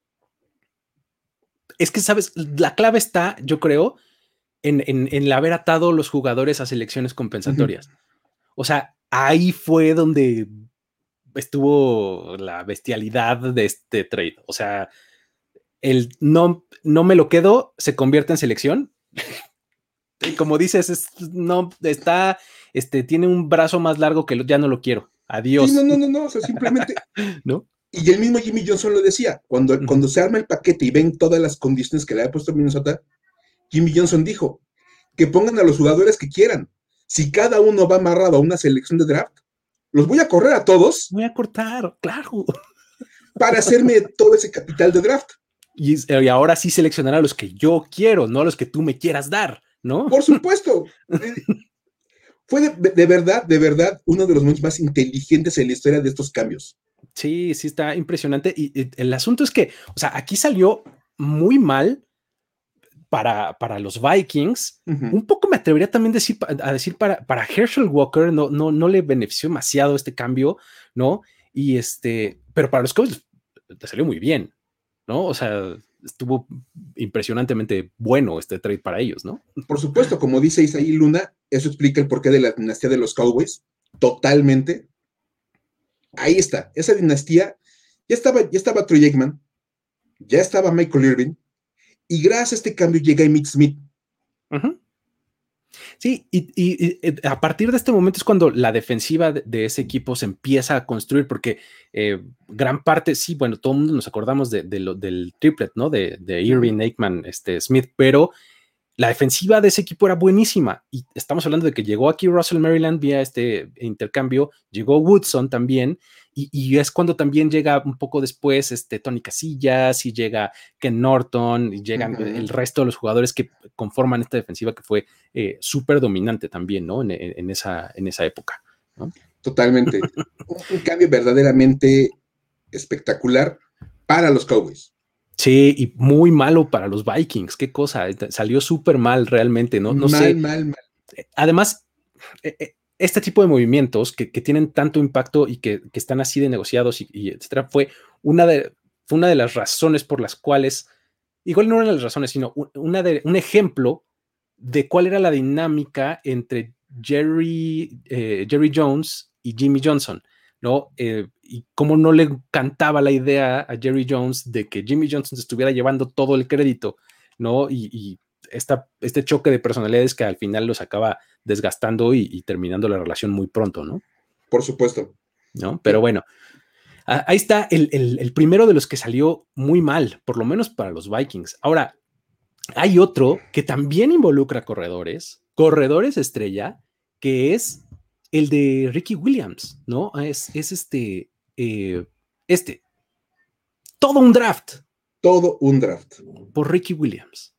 Es que, ¿sabes? La clave está, yo creo, en, en, en el haber atado los jugadores a selecciones compensatorias. Uh-huh. O sea, ahí fue donde estuvo la bestialidad de este trade. O sea, el no, no me lo quedo se convierte en selección. Y como dices, es, no, está, este, tiene un brazo más largo que lo, ya no lo quiero. Adiós. Sí, no, no, no, no, o sea, simplemente... ¿No? Y el mismo Jimmy Johnson lo decía, cuando, uh-huh. cuando se arma el paquete y ven todas las condiciones que le había puesto Minnesota, Jimmy Johnson dijo que pongan a los jugadores que quieran. Si cada uno va amarrado a una selección de draft, los voy a correr a todos. Voy a cortar, claro. Para hacerme todo ese capital de draft. Y, y ahora sí seleccionar a los que yo quiero, no a los que tú me quieras dar, ¿no? Por supuesto. Fue de, de verdad, de verdad, uno de los momentos más inteligentes en la historia de estos cambios. Sí, sí, está impresionante. Y, y el asunto es que, o sea, aquí salió muy mal para, para los Vikings. Uh-huh. Un poco me atrevería también decir, a decir para, para Herschel Walker, no, no, no le benefició demasiado este cambio, ¿no? Y este, pero para los Cowboys le salió muy bien, ¿no? O sea, estuvo impresionantemente bueno este trade para ellos, ¿no? Por supuesto, como dice Isaí Luna, eso explica el porqué de la dinastía de los Cowboys, totalmente. Ahí está, esa dinastía, ya estaba, ya estaba Troy Aikman, ya estaba Michael Irvin, y gracias a este cambio llega Emmitt Smith. Uh-huh. Sí, y, y, y a partir de este momento es cuando la defensiva de, de ese equipo se empieza a construir, porque eh, gran parte, sí, bueno, todo el mundo nos acordamos de, de lo, del triplet, ¿no? De, de Irving, uh-huh. Aikman, este, Smith, pero la defensiva de ese equipo era buenísima. Y estamos hablando de que llegó aquí Russell Maryland vía este intercambio, llegó Woodson también, y, y es cuando también llega un poco después este, Tony Casillas, y llega Ken Norton, y llegan uh-huh. el resto de los jugadores que conforman esta defensiva que fue eh, súper dominante también, ¿no? En, en, en, esa, en esa época, ¿no? Totalmente. Un cambio verdaderamente espectacular para los Cowboys. Sí, y muy malo para los Vikings, qué cosa, salió súper mal realmente, ¿no? No mal, sé. mal, mal. Además, este tipo de movimientos que, que tienen tanto impacto y que, que están así de negociados y, y etcétera, fue una, de, fue una de las razones por las cuales, igual no una de las razones, sino una de, un ejemplo de cuál era la dinámica entre Jerry, eh, Jerry Jones y Jimmy Johnson, ¿no? Eh, y cómo no le encantaba la idea a Jerry Jones de que Jimmy Johnson se estuviera llevando todo el crédito, ¿no? Y, y esta, este choque de personalidades que al final los acaba desgastando y, y terminando la relación muy pronto, ¿no? Por supuesto. ¿No? Pero bueno, a, ahí está el, el, el primero de los que salió muy mal, por lo menos para los Vikings. Ahora, hay otro que también involucra corredores, corredores estrella, que es el de Ricky Williams, ¿no? Es, es este, eh, este, todo un draft. Todo un draft. Por Ricky Williams.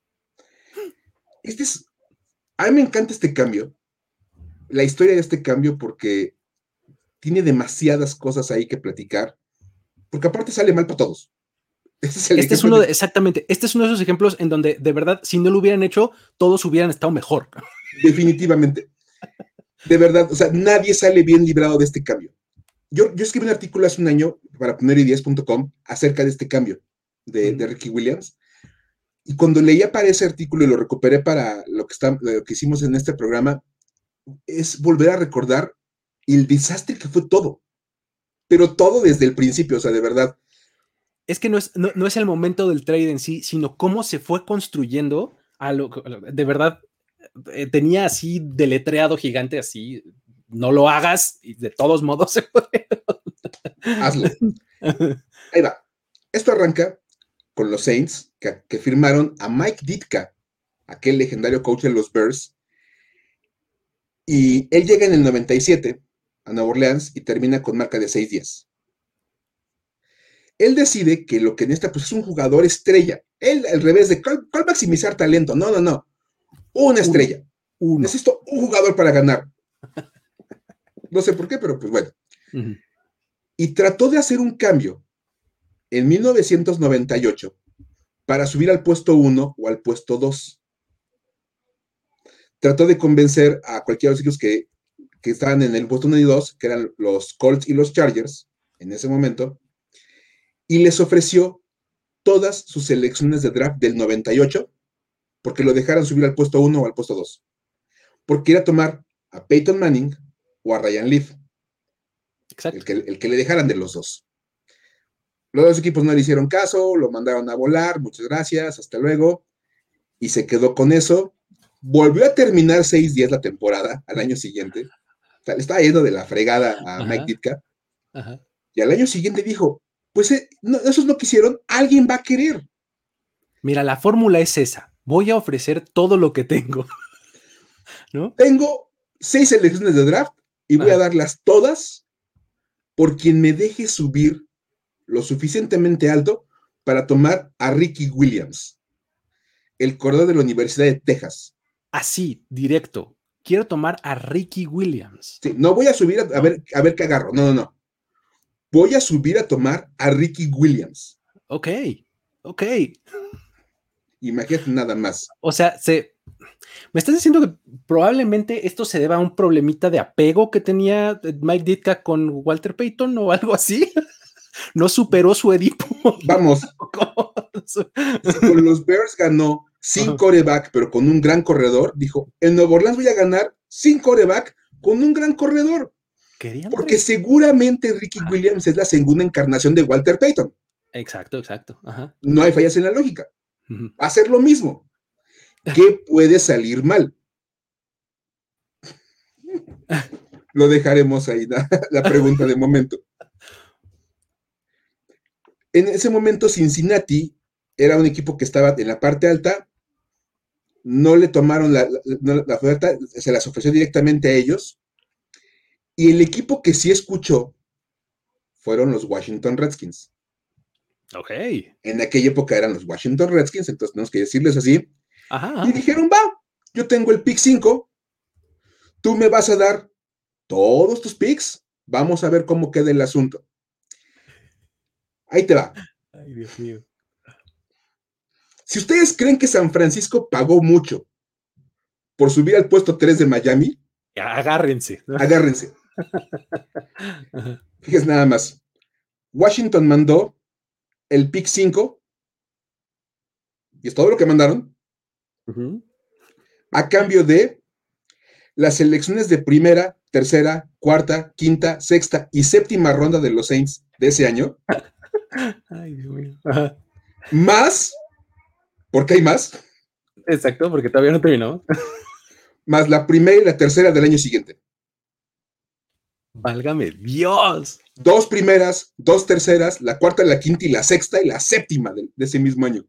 Este es, a mí me encanta este cambio, la historia de este cambio, porque tiene demasiadas cosas ahí que platicar, porque aparte sale mal para todos. Este es, este es uno de, exactamente, este es uno de esos ejemplos en donde de verdad, si no lo hubieran hecho, todos hubieran estado mejor. Definitivamente. De verdad, o sea, nadie sale bien librado de este cambio. Yo, yo escribí un artículo hace un año para punto diez punto com acerca de este cambio de, uh-huh. de Ricky Williams, y cuando leía para ese artículo y lo recuperé para lo que, está, lo que hicimos en este programa, es volver a recordar el desastre que fue todo, pero todo desde el principio, o sea, de verdad. Es que no es, no, no es el momento del trade en sí, sino cómo se fue construyendo a lo, de verdad, eh, tenía así deletreado gigante, así, no lo hagas, y de todos modos se puede. Hazlo. Ahí va. Esto arranca con los Saints, que, que firmaron a Mike Ditka, aquel legendario coach de los Bears, y él llega en el noventa y siete a Nueva Orleans y termina con marca de seis diez. Él decide que lo que necesita pues, es un jugador estrella. Él, al revés de ¿cuál, cuál maximizar talento? No, no, no. Una estrella. Uno. Uno. Necesito un jugador para ganar. No sé por qué, pero pues bueno. Uh-huh. Y trató de hacer un cambio en mil novecientos noventa y ocho para subir al puesto uno o al puesto dos. Trató de convencer a cualquiera de los equipos que, que estaban en el puesto uno y dos, que eran los Colts y los Chargers, en ese momento, y les ofreció todas sus selecciones de draft del noventa y ocho, porque lo dejaran subir al puesto uno o al puesto dos. Porque era tomar a Peyton Manning o a Ryan Leaf. Exacto. El que, el que le dejaran de los dos. Los dos equipos no le hicieron caso, lo mandaron a volar, muchas gracias, hasta luego, y se quedó con eso. Volvió a terminar seis diez la temporada, al año siguiente. O sea, le estaba yendo de la fregada a Ajá. Mike Ditka. Ajá. Y al año siguiente dijo, pues eh, no, esos no quisieron, alguien va a querer. Mira, la fórmula es esa. Voy a ofrecer todo lo que tengo. ¿No? Tengo seis selecciones de draft y voy Ajá. a darlas todas por quien me deje subir lo suficientemente alto para tomar a Ricky Williams, el corredor de la Universidad de Texas. Así, directo. Quiero tomar a Ricky Williams. Sí, no voy a subir a, a, ver, a ver qué agarro. No, no, no. Voy a subir a tomar a Ricky Williams. Ok, ok. Imagínate nada más. O sea, se... me estás diciendo que probablemente esto se deba a un problemita de apego que tenía Mike Ditka con Walter Payton o algo así. No superó su Edipo. Vamos. Con los Bears ganó sin quarterback, pero con un gran corredor. Dijo, en Nueva Orleans voy a ganar sin quarterback con un gran corredor. Porque seguramente Ricky Ajá. Williams es la segunda encarnación de Walter Payton. Exacto, exacto. Ajá. No hay fallas en la lógica. Uh-huh. Va a ser lo mismo. ¿Qué puede salir mal? lo dejaremos ahí, la, la pregunta de momento. En ese momento Cincinnati era un equipo que estaba en la parte alta, no le tomaron la, la, la oferta, se las ofreció directamente a ellos, y el equipo que sí escuchó fueron los Washington Redskins. Ok. En aquella época eran los Washington Redskins, entonces tenemos que decirles así. Ajá. Y dijeron, va, yo tengo el pick cinco, tú me vas a dar todos tus picks, vamos a ver cómo queda el asunto. Ahí te va. Ay, Dios mío. Si ustedes creen que San Francisco pagó mucho por subir al puesto tres de Miami, agárrense. ¿No? Agárrense. Fíjense nada más. Washington mandó el pick cinco, y es todo lo que mandaron, uh-huh. a cambio de las selecciones de primera, tercera, cuarta, quinta, sexta y séptima ronda de los Saints de ese año. Ay, Dios mío. Ajá. Más, porque hay más. Exacto, porque todavía no terminó. Más la primera y la tercera del año siguiente. Válgame Dios. Dos primeras, dos terceras, la cuarta, la quinta y la sexta y la séptima de, de ese mismo año.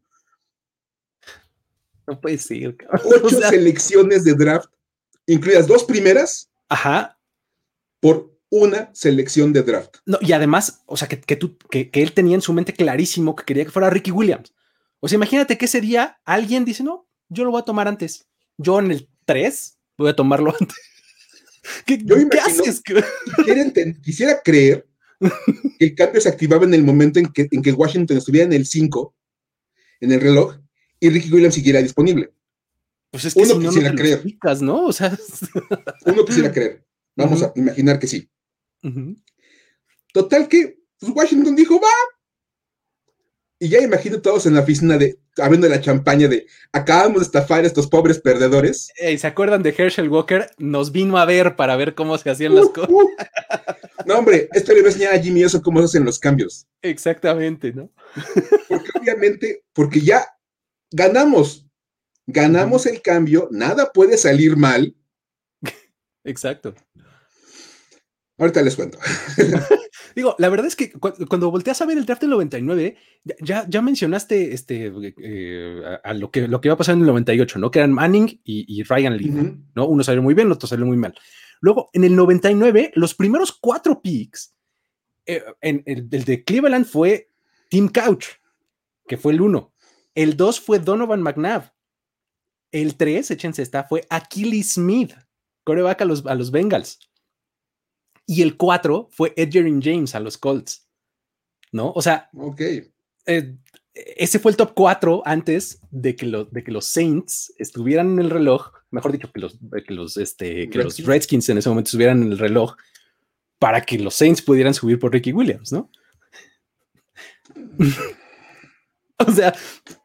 No puede ser, cabrón. Ocho o sea... selecciones de draft, incluidas dos primeras. Ajá. Por una selección de draft. No, y además, o sea, que, que, tú, que, que él tenía en su mente clarísimo que quería que fuera Ricky Williams. O sea, imagínate que ese día alguien dice, no, yo lo voy a tomar antes. Yo en el tres voy a tomarlo antes. ¿Qué, yo ¿qué imagino, haces? Quisiera, quisiera creer que el cambio se activaba en el momento en que, en que Washington estuviera en el cinco, en el reloj, y Ricky Williams siguiera disponible. Pues es que uno si no, quisiera no te creer. Lo explicas, ¿no? O sea... uno quisiera creer. Vamos uh-huh. a imaginar que sí. Uh-huh. Total que pues Washington dijo, va. Y ya imagino todos en la oficina de, abriendo la champaña de, acabamos de estafar a estos pobres perdedores. Hey, ¿se acuerdan de Herschel Walker? Nos vino a ver para ver cómo se hacían uh, las cosas. Uh. No, hombre, esto le va a enseñar a Jimmy eso cómo se hacen los cambios. Exactamente, ¿no? Porque obviamente, porque ya ganamos, ganamos uh-huh. el cambio, nada puede salir mal. Exacto. Ahorita les cuento. Digo, la verdad es que cu cuando volteas a ver el draft del noventa y nueve, ya, ya mencionaste este, eh, a, a lo, que, lo que iba a pasar en el noventa y ocho, ¿no? Que eran Manning y, y Ryan Leaf, uh-huh. ¿no? Uno salió muy bien, el otro salió muy mal. Luego, en el noventa y nueve, los primeros cuatro picks, eh, en, el, el de Cleveland fue Tim Couch, que fue el uno. El dos fue Donovan McNabb. El tres, échense esta, fue Achilles Smith, quarterback a los, a los Bengals. Y el cuatro fue Edgerrin James a los Colts, ¿no? O sea, okay. eh, ese fue el top cuatro antes de que, lo, de que los Saints estuvieran en el reloj, mejor dicho, que los, que, los, este, que los Redskins en ese momento estuvieran en el reloj para que los Saints pudieran subir por Ricky Williams, ¿no? O sea,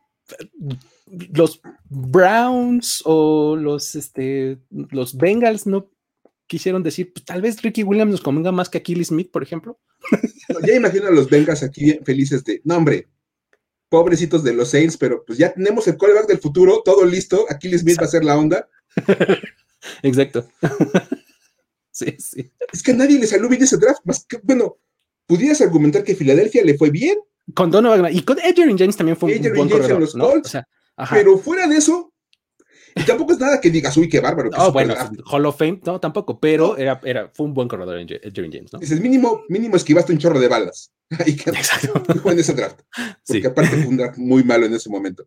los Browns o los, este, los Bengals no quisieron decir, pues tal vez Ricky Williams nos convenga más que Achilles Smith, por ejemplo. No, ya imagino a los Bengals aquí felices de, no hombre, pobrecitos de los Saints, pero pues ya tenemos el quarterback del futuro, todo listo, Achilles Smith va a ser la onda. Exacto. Sí, sí. Es que a nadie le salió bien ese draft, más que, bueno, pudieras argumentar que Filadelfia le fue bien. Con Donovan, y con Edgerrin James también fue Edgerrin un buen James corredor, los ¿no? Colts, o sea, pero fuera de eso, y tampoco es nada que digas, uy, qué bárbaro. No, bueno, Hall of Fame, no, tampoco, pero no. Era, era, fue un buen corredor en Edgerrin James, ¿no? Dices, mínimo, mínimo esquivaste un chorro de balas. Y que fue en ese draft. Porque sí. Aparte fue un draft muy malo en ese momento.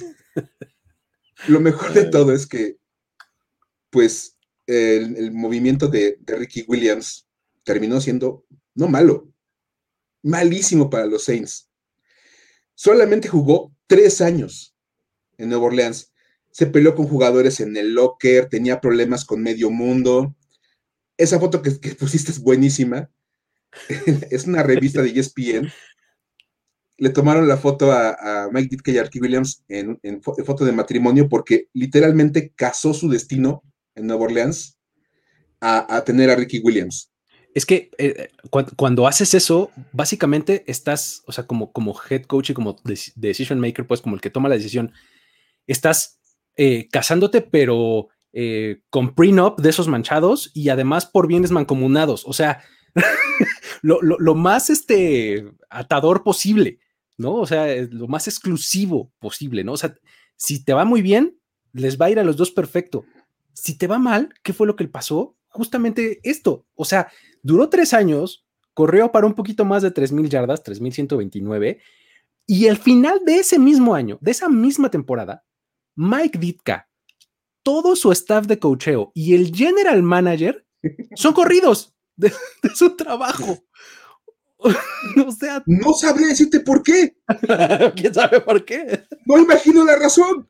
Lo mejor de todo es que, pues, el, el movimiento de, de Ricky Williams terminó siendo, no malo, malísimo para los Saints. Solamente jugó tres años en Nueva Orleans. Se peleó con jugadores en el locker, tenía problemas con medio mundo. Esa foto que, que pusiste es buenísima. Es una revista de E S P N. Le tomaron la foto a, a Mike Ditka y a Ricky Williams en, en, fo en foto de matrimonio porque literalmente casó su destino en Nueva Orleans a, a tener a Ricky Williams. Es que eh, cu cuando haces eso, básicamente estás, o sea, como, como head coach y como de decision maker, pues como el que toma la decisión, estás eh, casándote, pero eh, con prenup de esos manchados y además por bienes mancomunados. O sea, lo, lo, lo más este, atador posible, ¿no? O sea, lo más exclusivo posible, ¿no? O sea, si te va muy bien, les va a ir a los dos perfecto. Si te va mal, ¿qué fue lo que pasó? Justamente esto. O sea, duró tres años, corrió para un poquito más de tres mil yardas, tres mil ciento veintinueve, y al final de ese mismo año, de esa misma temporada, Mike Ditka, todo su staff de coacheo y el general manager son corridos de, de su trabajo. O sea, no sabría decirte por qué. ¿Quién sabe por qué? No imagino la razón.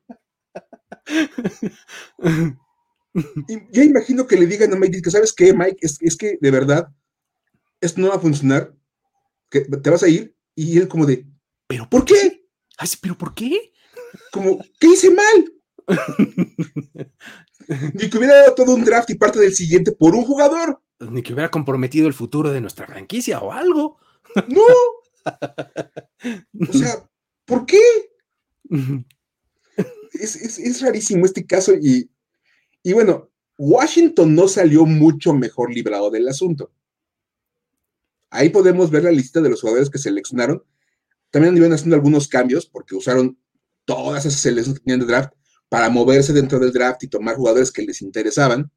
Y ya imagino que le digan a Mike, que sabes qué, Mike, es, es que de verdad esto no va a funcionar, que te vas a ir, y él como de, ¿pero por qué? Ay, ¿pero por qué? Como, ¿qué hice mal? Ni que hubiera dado todo un draft y parte del siguiente por un jugador. Ni que hubiera comprometido el futuro de nuestra franquicia o algo. No. O sea, ¿por qué? Es, es, es rarísimo este caso y, y bueno, Washington no salió mucho mejor librado del asunto. Ahí podemos ver la lista de los jugadores que seleccionaron. También iban haciendo algunos cambios porque usaron todas esas selecciones que tenían de draft para moverse dentro del draft y tomar jugadores que les interesaban.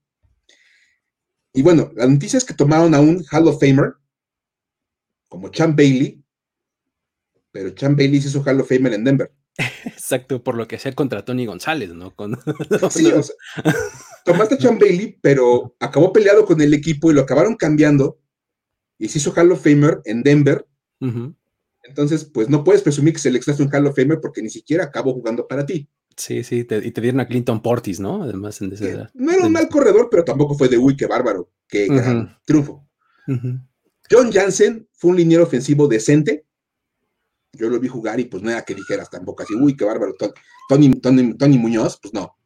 Y bueno, la noticia es que tomaron a un Hall of Famer como Champ Bailey, pero Champ Bailey se hizo Hall of Famer en Denver. Exacto, por lo que hacía contra Tony González, ¿no? Con... Sí, o sea, tomaste a Champ Bailey, pero acabó peleado con el equipo y lo acabaron cambiando y se hizo Hall of Famer en Denver. Uh-huh. Entonces, pues no puedes presumir que seleccionaste un Hall of Famer porque ni siquiera acabó jugando para ti. Sí, sí, te, y te dieron a Clinton Portis, ¿no? Además, en esa edad. No era un mal corredor, pero tampoco fue de uy, qué bárbaro, qué uh-huh. gran triunfo. Uh-huh. John Jansen fue un liniero ofensivo decente. Yo lo vi jugar y pues no era que dijeras tampoco así, uy, qué bárbaro, Tony, Tony, Tony Muñoz, pues no.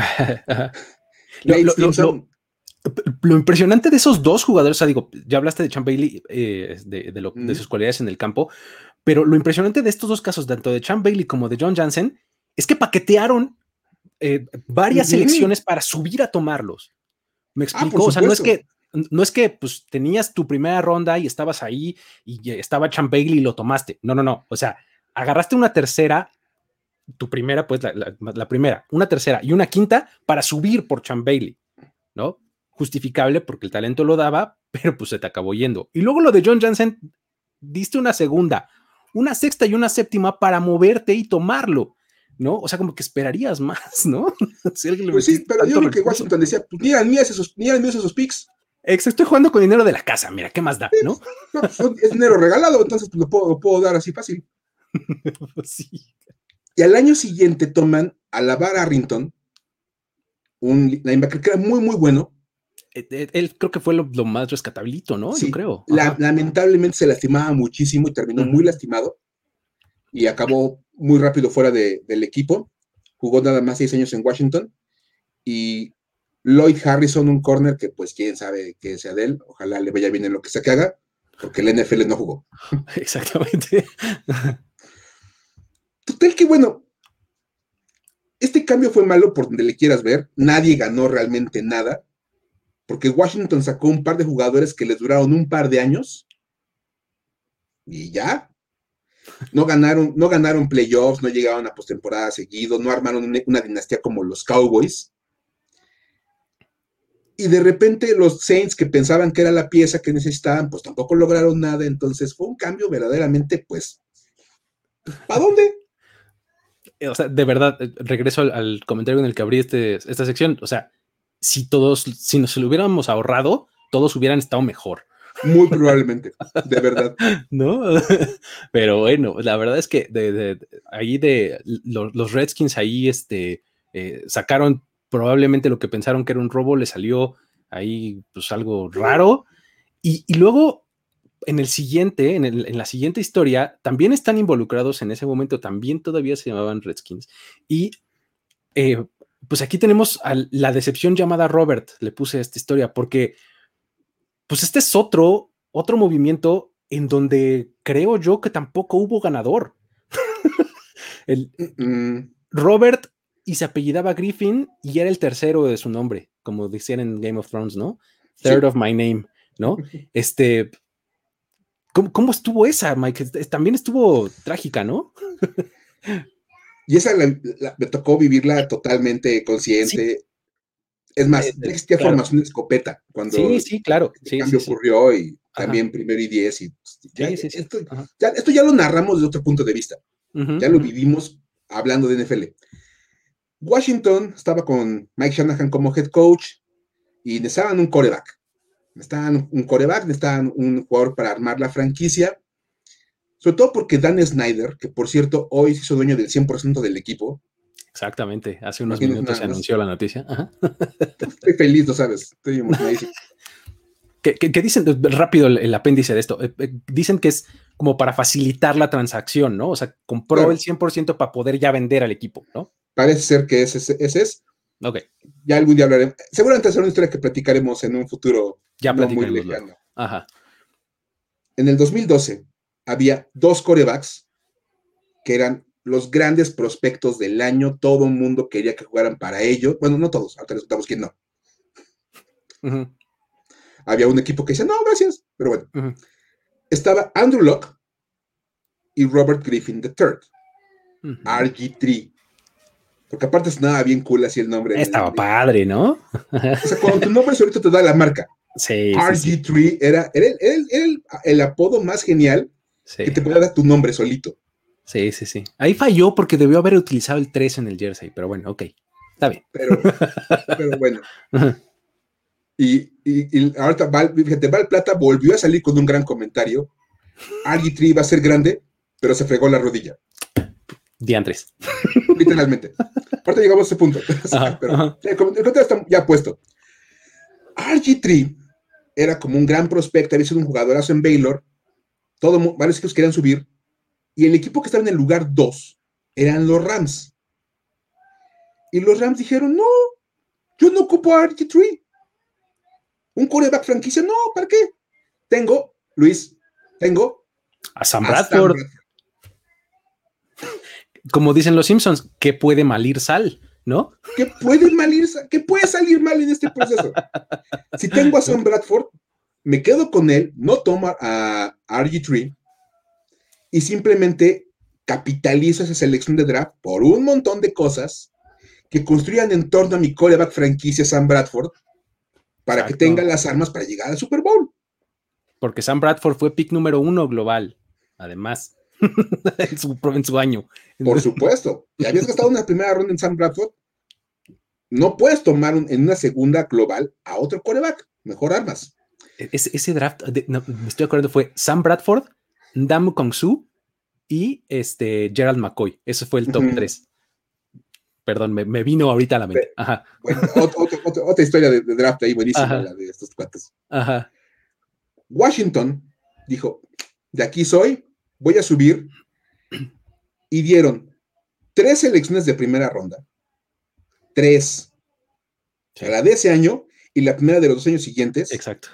lo, lo, lo, lo, lo impresionante de esos dos jugadores, o sea, digo, ya hablaste de Champ Bailey, eh, de, de, lo, mm. de sus cualidades en el campo, pero lo impresionante de estos dos casos, tanto de Champ Bailey como de John Jansen, es que paquetearon eh, varias uh-huh. selecciones para subir a tomarlos. ¿Me explico? Ah, o sea, no es que no es que pues tenías tu primera ronda y estabas ahí y estaba Champ Bailey y lo tomaste. No, no, no. O sea, agarraste una tercera, tu primera, pues la, la, la primera, una tercera y una quinta para subir por Champ Bailey, ¿no? Justificable porque el talento lo daba, pero pues se te acabó yendo. Y luego lo de John Jansen, diste una segunda, una sexta y una séptima para moverte y tomarlo, ¿no? O sea, como que esperarías más, ¿no? Si pues sí, pero yo creo que Washington decía, pues ni eran mías esos, ni eran míos esos picks. Exacto, estoy jugando con dinero de la casa, mira, ¿qué más da, sí, no? no pues, es dinero regalado, entonces pues, lo, puedo, lo puedo dar así fácil. Sí. Y al año siguiente toman a LaVar Arrington, un linebacker que era muy, muy bueno. Él, él creo que fue lo, lo más rescatablito, ¿no? Sí, yo creo. La, lamentablemente se lastimaba muchísimo y terminó uh-huh. muy lastimado y acabó muy rápido fuera de, del equipo. Jugó nada más seis años en Washington y Lloyd Harrison, un corner que pues quién sabe que sea de él, ojalá le vaya bien en lo que sea que haga, porque el N F L no jugó. Exactamente. Total que bueno, este cambio fue malo por donde le quieras ver, nadie ganó realmente nada, porque Washington sacó un par de jugadores que les duraron un par de años, y ya, no ganaron, no ganaron playoffs, no llegaron a postemporada seguido, no armaron una, una dinastía como los Cowboys, y de repente los Saints que pensaban que era la pieza que necesitaban, pues tampoco lograron nada, entonces fue un cambio verdaderamente, pues, ¿para dónde? O sea, de verdad, regreso al, al comentario en el que abrí este, esta sección, o sea, si todos, si nos lo hubiéramos ahorrado, todos hubieran estado mejor. Muy probablemente, de verdad. ¿No? Pero bueno, la verdad es que de, de, de, ahí de los, los Redskins ahí este, eh, sacaron probablemente lo que pensaron que era un robo, le salió ahí pues algo raro. Y, y luego en el siguiente, en, el, en la siguiente historia, también están involucrados en ese momento, también todavía se llamaban Redskins. Y eh, pues aquí tenemos a la decepción llamada Robert, le puse esta historia, porque pues este es otro, otro movimiento en donde creo yo que tampoco hubo ganador. el, mm. Robert y se apellidaba Griffin y era el tercero de su nombre, como decían en Game of Thrones, ¿no? Third sí. of my name, ¿no? Este, ¿cómo, cómo estuvo esa, Mike? También estuvo trágica, ¿no? Y esa la, la, me tocó vivirla totalmente consciente. Sí. Es más, eh, ya existía claro. formación de escopeta cuando sí, sí, claro. el sí, cambio sí, ocurrió sí. y también Ajá. primero y diez. Y ya, sí, sí, sí. Esto, ya, esto ya lo narramos desde otro punto de vista. Uh-huh, ya lo uh-huh. vivimos hablando de N F L. Washington estaba con Mike Shanahan como head coach y necesitaban un quarterback. Necesitaban un quarterback, necesitaban un jugador para armar la franquicia. Sobre todo porque Dan Snyder, que por cierto hoy se hizo dueño del cien por ciento del equipo. Exactamente, hace unos minutos se anunció la noticia. Ajá. Estoy feliz, lo sabes, estoy emocionadísimo. ¿Qué, qué, qué dicen? Rápido el, el apéndice de esto. Eh, eh, dicen que es como para facilitar la transacción, ¿no? O sea, compró claro. el cien por ciento para poder ya vender al equipo, ¿no? Parece ser que ese, ese es. Ok. Ya algún día hablaremos. Seguramente será una historia que platicaremos en un futuro ya no muy lejano. Luego. Ajá. En el dos mil doce había dos quarterbacks que eran los grandes prospectos del año. Todo el mundo quería que jugaran para ellos. Bueno, no todos, ahorita les contamos quién no. Uh-huh. Había un equipo que decía, no, gracias. Pero bueno. Uh-huh. Estaba Andrew Luck y Robert Griffin tercero. Uh-huh. R G tres. Porque aparte sonaba bien cool así el nombre. Estaba el, padre, ¿no? O sea, cuando tu nombre solito te da la marca. Sí, R G tres sí, sí. Era, era, el, era, el, era el, el apodo más genial sí. que te podía dar tu nombre solito. Sí, sí, sí. Ahí falló porque debió haber utilizado el tres en el jersey, pero bueno, ok. Está bien. Pero, pero bueno. Y, y, y ahorita Val, fíjate, Val Plata volvió a salir con un gran comentario. R G tres iba a ser grande, pero se fregó la rodilla. Diantres. Literalmente. Ahorita llegamos a ese punto. Ajá, pero ajá. El comentario está ya puesto. R G tres era como un gran prospecto, había sido un jugadorazo en Baylor. Todo, varios equipos querían subir. Y el equipo que estaba en el lugar dos eran los Rams. Y los Rams dijeron, no, yo no ocupo a R G tres. Un quarterback franquicia, no, ¿para qué? Tengo, Luis, tengo a Sam Bradford. A Sam Bradford. Como dicen los Simpsons, ¿qué puede mal ir sal? ¿No? ¿Qué puede mal ir, qué puede salir mal en este proceso? Si tengo a Sam Bradford, me quedo con él, no tomo a R G tres y simplemente capitalizo esa selección de draft por un montón de cosas que construyan en torno a mi quarterback franquicia Sam Bradford para Exacto. que tenga las armas para llegar al Super Bowl. Porque Sam Bradford fue pick número uno global, además, en, su, en su año. Por supuesto. Y habías gastado una primera ronda en Sam Bradford. No puedes tomar un, en una segunda global a otro quarterback. Mejor armas. Ese, ese draft, de, no, me estoy acordando, fue Sam Bradford, Ndamukong Suh y este, Gerald McCoy. Ese fue el top uh-huh. tres. Perdón, me, me vino ahorita a la mente. Ajá. Bueno, otro, otro, otro, otra historia de, de draft ahí buenísima, Ajá. la de estos cuates. Ajá. Washington dijo, de aquí soy, voy a subir, y dieron tres selecciones de primera ronda, tres, sí. la de ese año y la primera de los dos años siguientes. Exacto.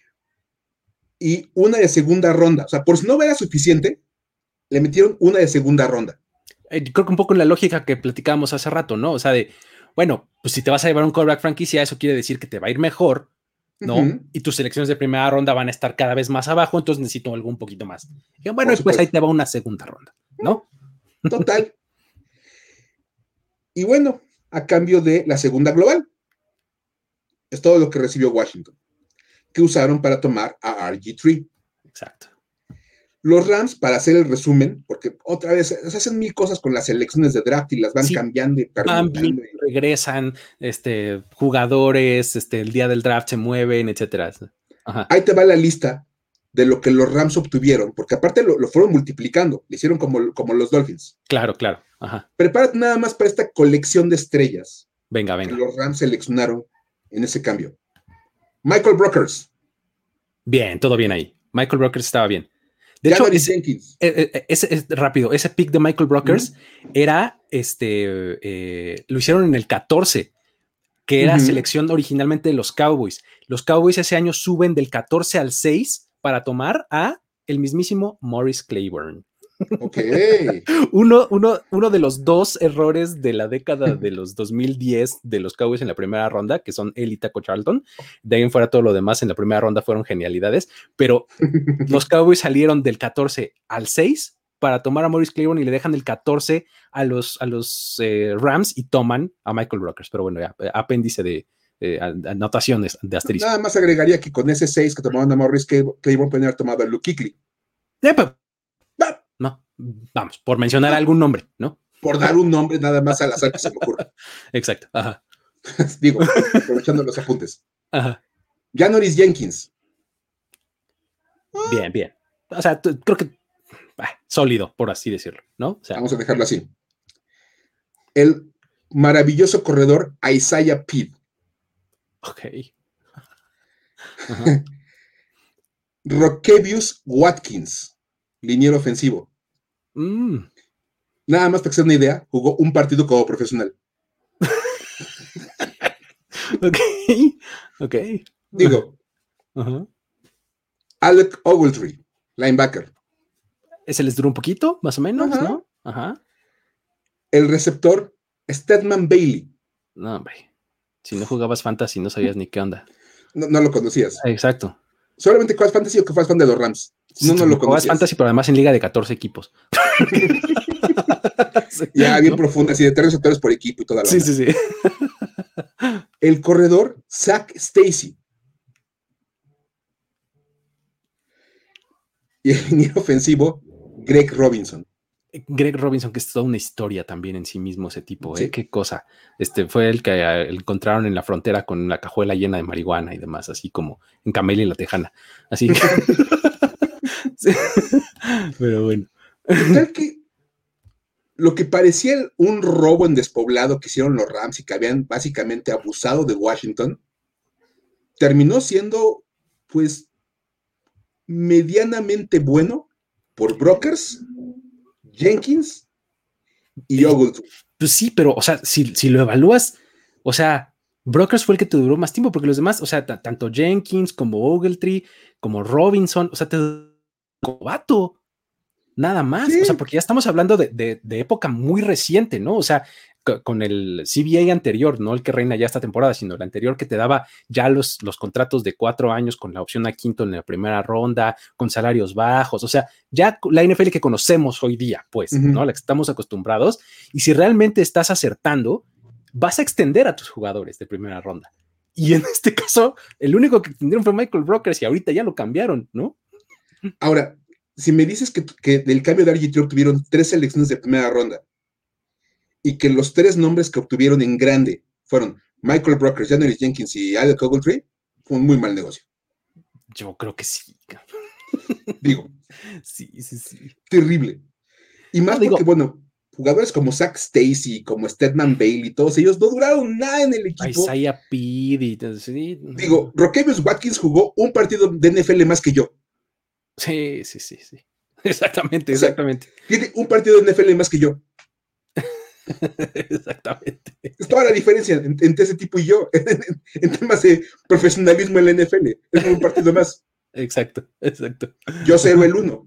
Y una de segunda ronda. O sea, por si no era suficiente, le metieron una de segunda ronda. Eh, creo que un poco en la lógica que platicábamos hace rato, ¿no? O sea, de, bueno, pues si te vas a llevar un quarterback franquicia, eso quiere decir que te va a ir mejor, ¿no? Uh-huh. Y tus selecciones de primera ronda van a estar cada vez más abajo, entonces necesito algo un poquito más. Y bueno, después ahí te va una segunda ronda, ¿no? Total. Y bueno, a cambio de la segunda global. Es todo lo que recibió Washington, que usaron para tomar a R G tres. Exacto. Los Rams, para hacer el resumen, porque otra vez se hacen mil cosas con las selecciones de draft y las van sí, cambiando y permutando. Van, regresan, este, jugadores, este, el día del draft se mueven, etcétera. Ajá. Ahí te va la lista de lo que los Rams obtuvieron, porque aparte lo, lo fueron multiplicando, le hicieron como, como los Dolphins. Claro, claro. Ajá. Prepárate nada más para esta colección de estrellas. Venga, venga. Que los Rams seleccionaron en ese cambio. Michael Brockers. Bien, todo bien ahí. Michael Brockers estaba bien. De hecho, ese, ese, ese, ese, rápido, ese pick de Michael Brockers uh-huh. era, este, eh, lo hicieron en el catorce, que era uh-huh. selección originalmente de los Cowboys. Los Cowboys ese año suben del catorce al seis para tomar a el mismísimo Morris Claiborne. Ok. Uno, uno, uno de los dos errores de la década de los dos mil diez de los Cowboys en la primera ronda, que son él y Taco Charlton. De ahí en fuera todo lo demás en la primera ronda fueron genialidades, pero los Cowboys salieron del catorce al seis para tomar a Maurice Claiborne y le dejan el catorce a los, a los eh, Rams y toman a Michael Brockers. Pero bueno, ya, apéndice de eh, anotaciones de asterisco. Nada más agregaría que con ese seis que tomaron a Maurice Claiborne pueden haber tomado a Luke Kuechly. Eh, pero, no, vamos, por mencionar no. algún nombre, ¿no? Por dar un nombre nada más al azar que se me ocurre. Exacto, ajá. Digo, aprovechando los apuntes. Ajá. Janoris Jenkins. Bien, bien. O sea, t- creo que ah, sólido, por así decirlo, ¿no? O sea, vamos a dejarlo así. El maravilloso corredor Isaiah Pitt. Ok. Rokevius Watkins, liniero ofensivo. Mm. Nada más para que se den una idea, jugó un partido como profesional. Ok, ok. Digo, uh-huh. Alec Ogletree, linebacker. Ese les duró un poquito, más o menos, Ajá. ¿no? Ajá. El receptor, Stedman Bailey. No, hombre. Si no jugabas fantasy, no sabías ni qué onda. No, no lo conocías. Exacto. Solamente juegas fantasy o que juegas fan de los Rams. No, no lo conocías. Jugabas fantasy, pero además en liga de catorce equipos. Ya, bien ¿no? Profunda, así de tres receptores por equipo y toda la Sí, onda. sí, sí. El corredor, Zach Stacy. Y el liniero ofensivo, Greg Robinson. Greg Robinson, que es toda una historia también en sí mismo ese tipo, ¿eh? Sí. Qué cosa. Este fue el que eh, encontraron en la frontera con la cajuela llena de marihuana y demás, así como en Camelia y la Tejana. Así que... sí. Pero bueno. Tal que lo que parecía un robo en despoblado que hicieron los Rams y que habían básicamente abusado de Washington, terminó siendo, pues, medianamente bueno por Brockers, Jenkins y Ogletree. Pues sí, pero, o sea, si, si lo evalúas, o sea, Brockers fue el que te duró más tiempo, porque los demás, o sea, t- tanto Jenkins como Ogletree, como Robinson, o sea, te como vato, nada más, Sí. O sea, porque ya estamos hablando de, de, de época muy reciente, ¿no? O sea, c- con el C B A anterior, no el que reina ya esta temporada, sino el anterior que te daba ya los, los contratos de cuatro años con la opción a quinto en la primera ronda, con salarios bajos, o sea, ya la N F L que conocemos hoy día, pues, Uh-huh. ¿no? La que estamos acostumbrados, y si realmente estás acertando, vas a extender a tus jugadores de primera ronda. Y en este caso, el único que extendieron fue Michael Brockers y ahorita ya lo cambiaron, ¿no? Ahora, si me dices que, que del cambio de R G tres obtuvieron tres selecciones de primera ronda y que los tres nombres que obtuvieron en grande fueron Michael Brockers, Janoris Jenkins y Alec Ogletree, fue un muy mal negocio. Yo creo que sí. Digo, sí, sí, sí. terrible. Y más No, digo, porque, bueno, jugadores como Zach Stacy, como Stedman Bailey, todos ellos no duraron nada en el equipo. Isaiah Pitt y sí. Digo, Rokevius Watkins jugó un partido de N F L más que yo. Sí, sí, sí, sí. Exactamente, O sea, exactamente. tiene un partido de N F L más que yo. Exactamente. Es toda la diferencia entre, entre ese tipo y yo en, en, en temas de profesionalismo en la N F L. Es un partido más. Exacto, exacto. Yo cero el uno.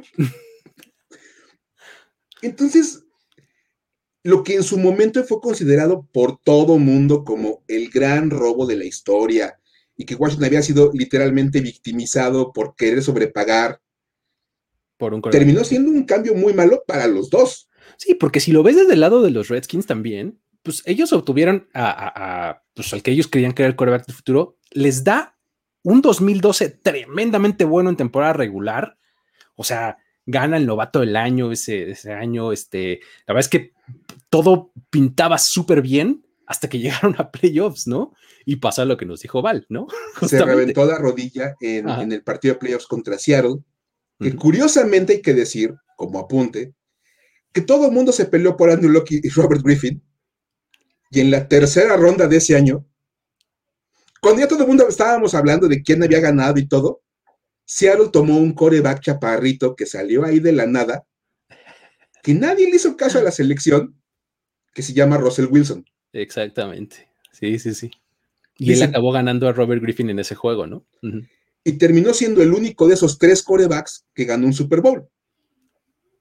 Entonces, lo que en su momento fue considerado por todo mundo como el gran robo de la historia y que Washington había sido literalmente victimizado por querer sobrepagar, por un terminó siendo un cambio muy malo para los dos. Sí, porque si lo ves desde el lado de los Redskins también, pues ellos obtuvieron a, a, a pues al que ellos creían que era el quarterback del futuro, les da un dos mil doce tremendamente bueno en temporada regular, o sea, gana el novato del año ese, ese año, este, la verdad es que todo pintaba súper bien hasta que llegaron a playoffs, ¿no? Y pasa lo que nos dijo Val, ¿no? Justamente. Se reventó la rodilla en, en el partido de playoffs contra Seattle, que uh-huh. curiosamente hay que decir, como apunte, que todo el mundo se peleó por Andrew Luck y Robert Griffin, y en la tercera ronda de ese año, cuando ya todo el mundo estábamos hablando de quién había ganado y todo, Seattle tomó un quarterback chaparrito que salió ahí de la nada, que nadie le hizo caso a la selección, que se llama Russell Wilson. Exactamente, sí, sí, sí. Y, y él se... acabó ganando a Robert Griffin en ese juego, ¿no? Uh-huh. Y terminó siendo el único de esos tres quarterbacks que ganó un Super Bowl.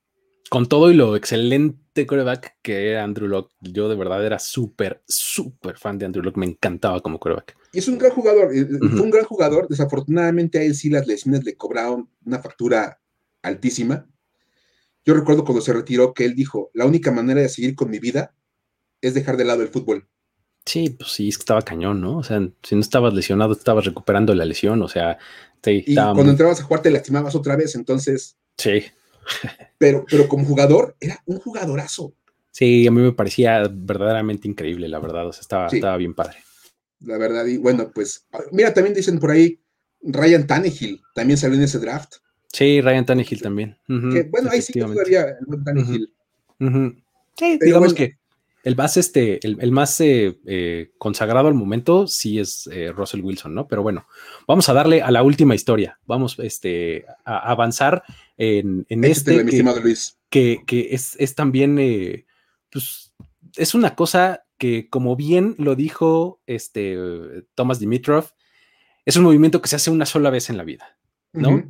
con todo y lo excelente quarterback que era Andrew Luck, yo de verdad era súper, súper fan de Andrew Luck, me encantaba como quarterback. Y es un gran jugador, uh-huh. Fue un gran jugador, desafortunadamente a él sí las lesiones le cobraron una factura altísima. Yo recuerdo cuando se retiró que él dijo, la única manera de seguir con mi vida es dejar de lado el fútbol. Sí, pues sí, es que estaba cañón, ¿no? O sea, si no estabas lesionado, estabas recuperando la lesión, o sea... Sí, y cuando muy... entrabas a jugar te lastimabas otra vez, entonces... Sí. pero, pero como jugador, era un jugadorazo. Sí, a mí me parecía verdaderamente increíble, la verdad, o sea, estaba, sí. estaba bien padre. La verdad, y bueno, pues, mira, también dicen por ahí, Ryan Tannehill también salió en ese draft. Sí, Ryan Tannehill también. Uh-huh, que, bueno, ahí sí que todavía el buen Tannehill. Uh-huh. Uh-huh. Sí, pero digamos bueno, que el más, este, el, el más eh, eh, consagrado al momento sí es eh, Russell Wilson, ¿no? Pero bueno, vamos a darle a la última historia. Vamos este, a avanzar en, en este mi que, estimado Luis. que, que es, es también, eh, pues, es una cosa que, como bien lo dijo este, Thomas Dimitrov, es un movimiento que se hace una sola vez en la vida, ¿no? Uh-huh.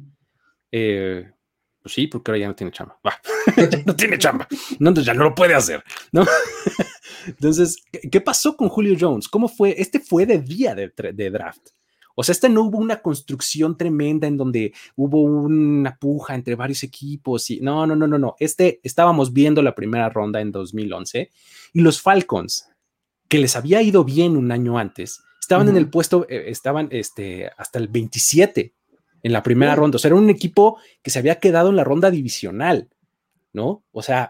Eh, pues sí, porque ahora ya no tiene chamba. Bah, ya no tiene chamba. No, entonces ya no lo puede hacer, ¿no? Entonces, ¿qué pasó con Julio Jones? ¿Cómo fue? Este fue de día de, de draft. O sea, este no hubo una construcción tremenda en donde hubo una puja entre varios equipos. Y, no, no, no, no, no. Este, estábamos viendo la primera ronda en dos mil once y los Falcons, que les había ido bien un año antes, estaban uh-huh. en el puesto, eh, estaban este, hasta el veintisiete en la primera uh-huh. ronda. O sea, era un equipo que se había quedado en la ronda divisional, ¿no? O sea,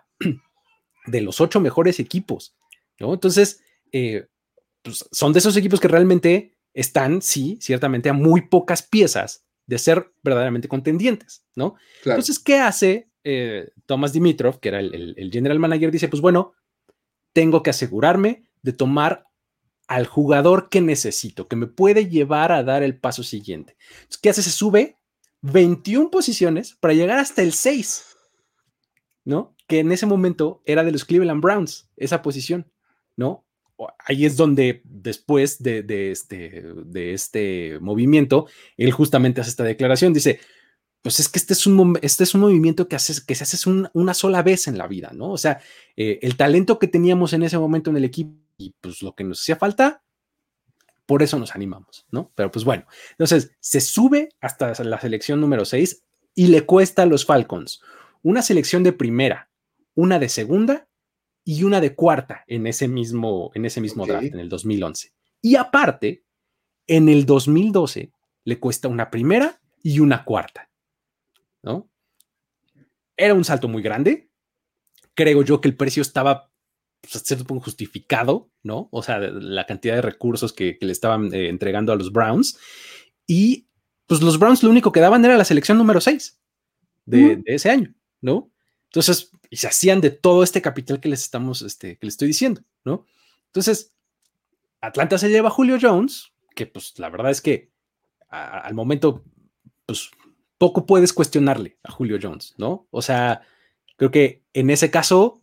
de los ocho mejores equipos, ¿no? Entonces, eh, pues son de esos equipos que realmente están, sí, ciertamente a muy pocas piezas de ser verdaderamente contendientes, ¿no? Claro. Entonces, ¿qué hace eh, Thomas Dimitrov, que era el, el, el general manager? Dice, pues bueno, tengo que asegurarme de tomar al jugador que necesito, que me puede llevar a dar el paso siguiente. Entonces, ¿qué hace? Se sube veintiuna posiciones para llegar hasta el seis, ¿no? Que en ese momento era de los Cleveland Browns, esa posición, ¿no? Ahí es donde después de, de, este, de este movimiento, él justamente hace esta declaración, dice, pues es que este es un, este es un movimiento que, haces, que se hace un, una sola vez en la vida, ¿no? O sea, eh, el talento que teníamos en ese momento en el equipo y pues lo que nos hacía falta, por eso nos animamos, ¿no? Pero pues bueno, entonces se sube hasta la selección número seis y le cuesta a los Falcons una selección de primera, una de segunda y una de cuarta en ese mismo, en ese mismo okay. draft, en el dos mil once. Y aparte, en el dos mil doce le cuesta una primera y una cuarta, ¿no? Era un salto muy grande. Creo yo que el precio estaba pues, hasta cierto punto justificado, ¿no? O sea, la cantidad de recursos que, que le estaban eh, entregando a los Browns. Y pues los Browns lo único que daban era la selección número seis de, mm. de ese año, ¿no? Entonces, y se hacían de todo este capital que les estamos, este, que les estoy diciendo, ¿no? Entonces, Atlanta se lleva a Julio Jones, que pues la verdad es que a, al momento, pues poco puedes cuestionarle a Julio Jones, ¿no? O sea, creo que en ese caso,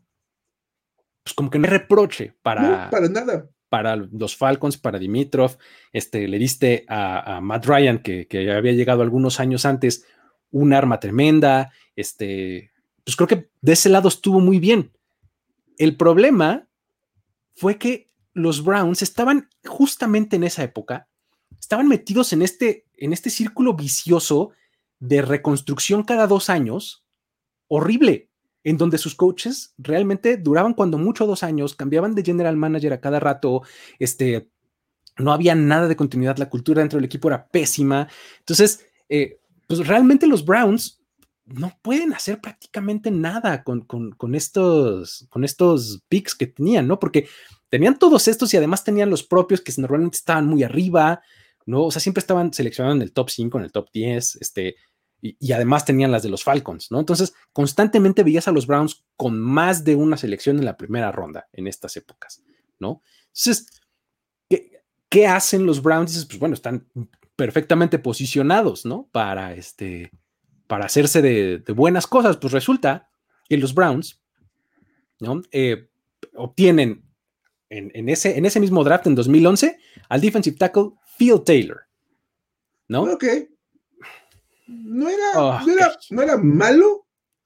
pues como que no hay reproche para... No, para nada. Para los Falcons, para Dimitrov, este, le diste a, a Matt Ryan, que, que había llegado algunos años antes, un arma tremenda, este... pues creo que de ese lado estuvo muy bien. El problema fue que los Browns estaban justamente en esa época, estaban metidos en este, en este círculo vicioso de reconstrucción cada dos años, horrible, en donde sus coaches realmente duraban cuando mucho dos años, cambiaban de general manager a cada rato, este, no había nada de continuidad, la cultura dentro del equipo era pésima. Entonces, eh, pues realmente los Browns no pueden hacer prácticamente nada con, con, con, estos, con estos picks que tenían, ¿no? Porque tenían todos estos y además tenían los propios que normalmente estaban muy arriba, ¿no? O sea, siempre estaban seleccionados en el top cinco, en el top diez, este, y, y además tenían las de los Falcons, ¿no? Entonces, constantemente veías a los Browns con más de una selección en la primera ronda en estas épocas, ¿no? Entonces, ¿qué, qué hacen los Browns? Dices, pues bueno, están perfectamente posicionados, ¿no? Para este... para hacerse de, de buenas cosas, pues resulta que los Browns, ¿no? eh, obtienen en, en, ese, en ese mismo draft en dos mil once al defensive tackle Phil Taylor, ¿no? Ok. No era, oh, no era, no era malo,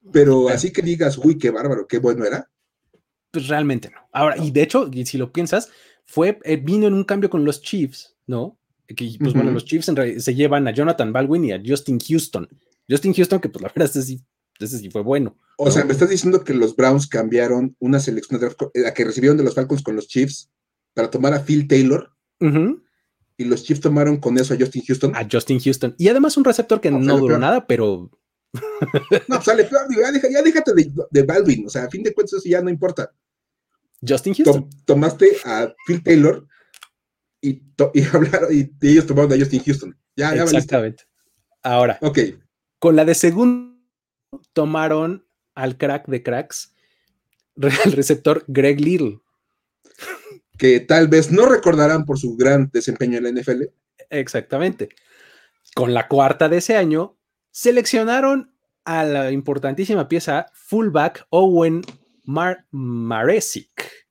pero así que digas, uy, qué bárbaro, qué bueno era. Pues realmente no. Ahora, y de hecho, y si lo piensas, fue, eh, vino en un cambio con los Chiefs, ¿no? Que, pues uh-huh. bueno, los Chiefs en realidad se llevan a Jonathan Baldwin y a Justin Houston. Justin Houston, que pues la verdad, ese sí, ese sí fue bueno. O ¿no? sea, me estás diciendo que los Browns cambiaron una selección de draft, la que recibieron de los Falcons con los Chiefs para tomar a Phil Taylor. Uh-huh. Y los Chiefs tomaron con eso a Justin Houston. A Justin Houston. Y además un receptor que no, no duró peor. nada, pero... no, sale peor. Ya, deja, ya déjate de, de Baldwin. O sea, a fin de cuentas eso ya no importa. Justin Houston. Tom, tomaste a Phil Taylor y, to, y, hablaron, y, y ellos tomaron a Justin Houston. Ya, ya Exactamente. Valiste. Ahora, okay. Con la de segundo tomaron al crack de cracks, el receptor Greg Little. Que tal vez no recordarán por su gran desempeño en la N F L. Exactamente. Con la cuarta de ese año, seleccionaron a la importantísima pieza fullback Owen Mar Maresic.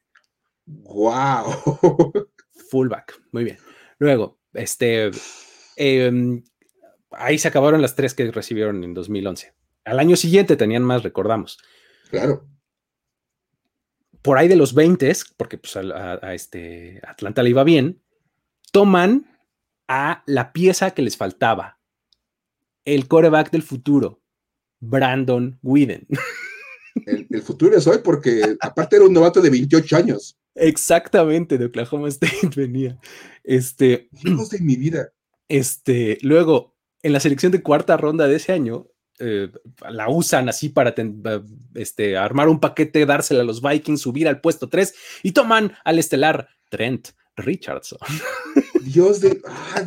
¡Wow! Fullback, muy bien. Luego, este, eh, ahí se acabaron las tres que recibieron en dos mil once. Al año siguiente tenían más, recordamos. Claro. Por ahí de los veinte, porque pues a, a, a este Atlanta le iba bien, toman a la pieza que les faltaba, el quarterback del futuro, Brandon Weeden. El, el futuro es hoy porque aparte era un novato de veintiocho años. Exactamente, de Oklahoma State venía. Este, Dios de mi vida. Este, luego, en la selección de cuarta ronda de ese año, eh, la usan así para ten, este, armar un paquete, dársela a los Vikings, subir al puesto tres y toman al estelar Trent Richardson. Dios de...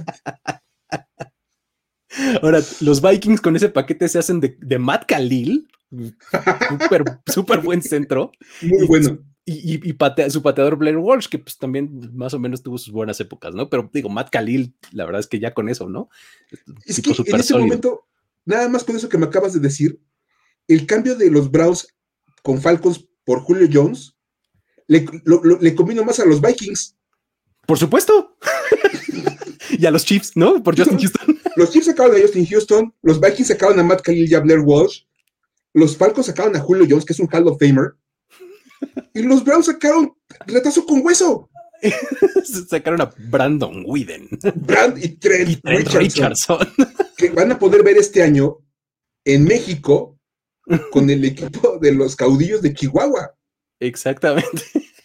Ahora, los Vikings con ese paquete se hacen de, de Matt Khalil, súper super buen centro. Muy y, bueno. Y, y, y patea, su pateador Blair Walsh, que pues también más o menos tuvo sus buenas épocas, ¿no? Pero digo, Matt Khalil, la verdad es que ya con eso, ¿no? Es tipo que en ese sólido. momento, nada más con eso que me acabas de decir, el cambio de los Browns con Falcons por Julio Jones, le, lo, lo, le combino más a los Vikings. Por supuesto. Y a los Chiefs, ¿no? Por Justin Houston. Los Chiefs sacaron a Justin Houston, los Vikings sacaron a Matt Khalil y a Blair Walsh, los Falcons sacaron a Julio Jones, que es un Hall of Famer, y los Browns sacaron retazo con hueso. Sacaron a Brandon Weeden. Brand y Trent, y Trent Richardson, Richardson. Que van a poder ver este año en México con el equipo de los Caudillos de Chihuahua. Exactamente.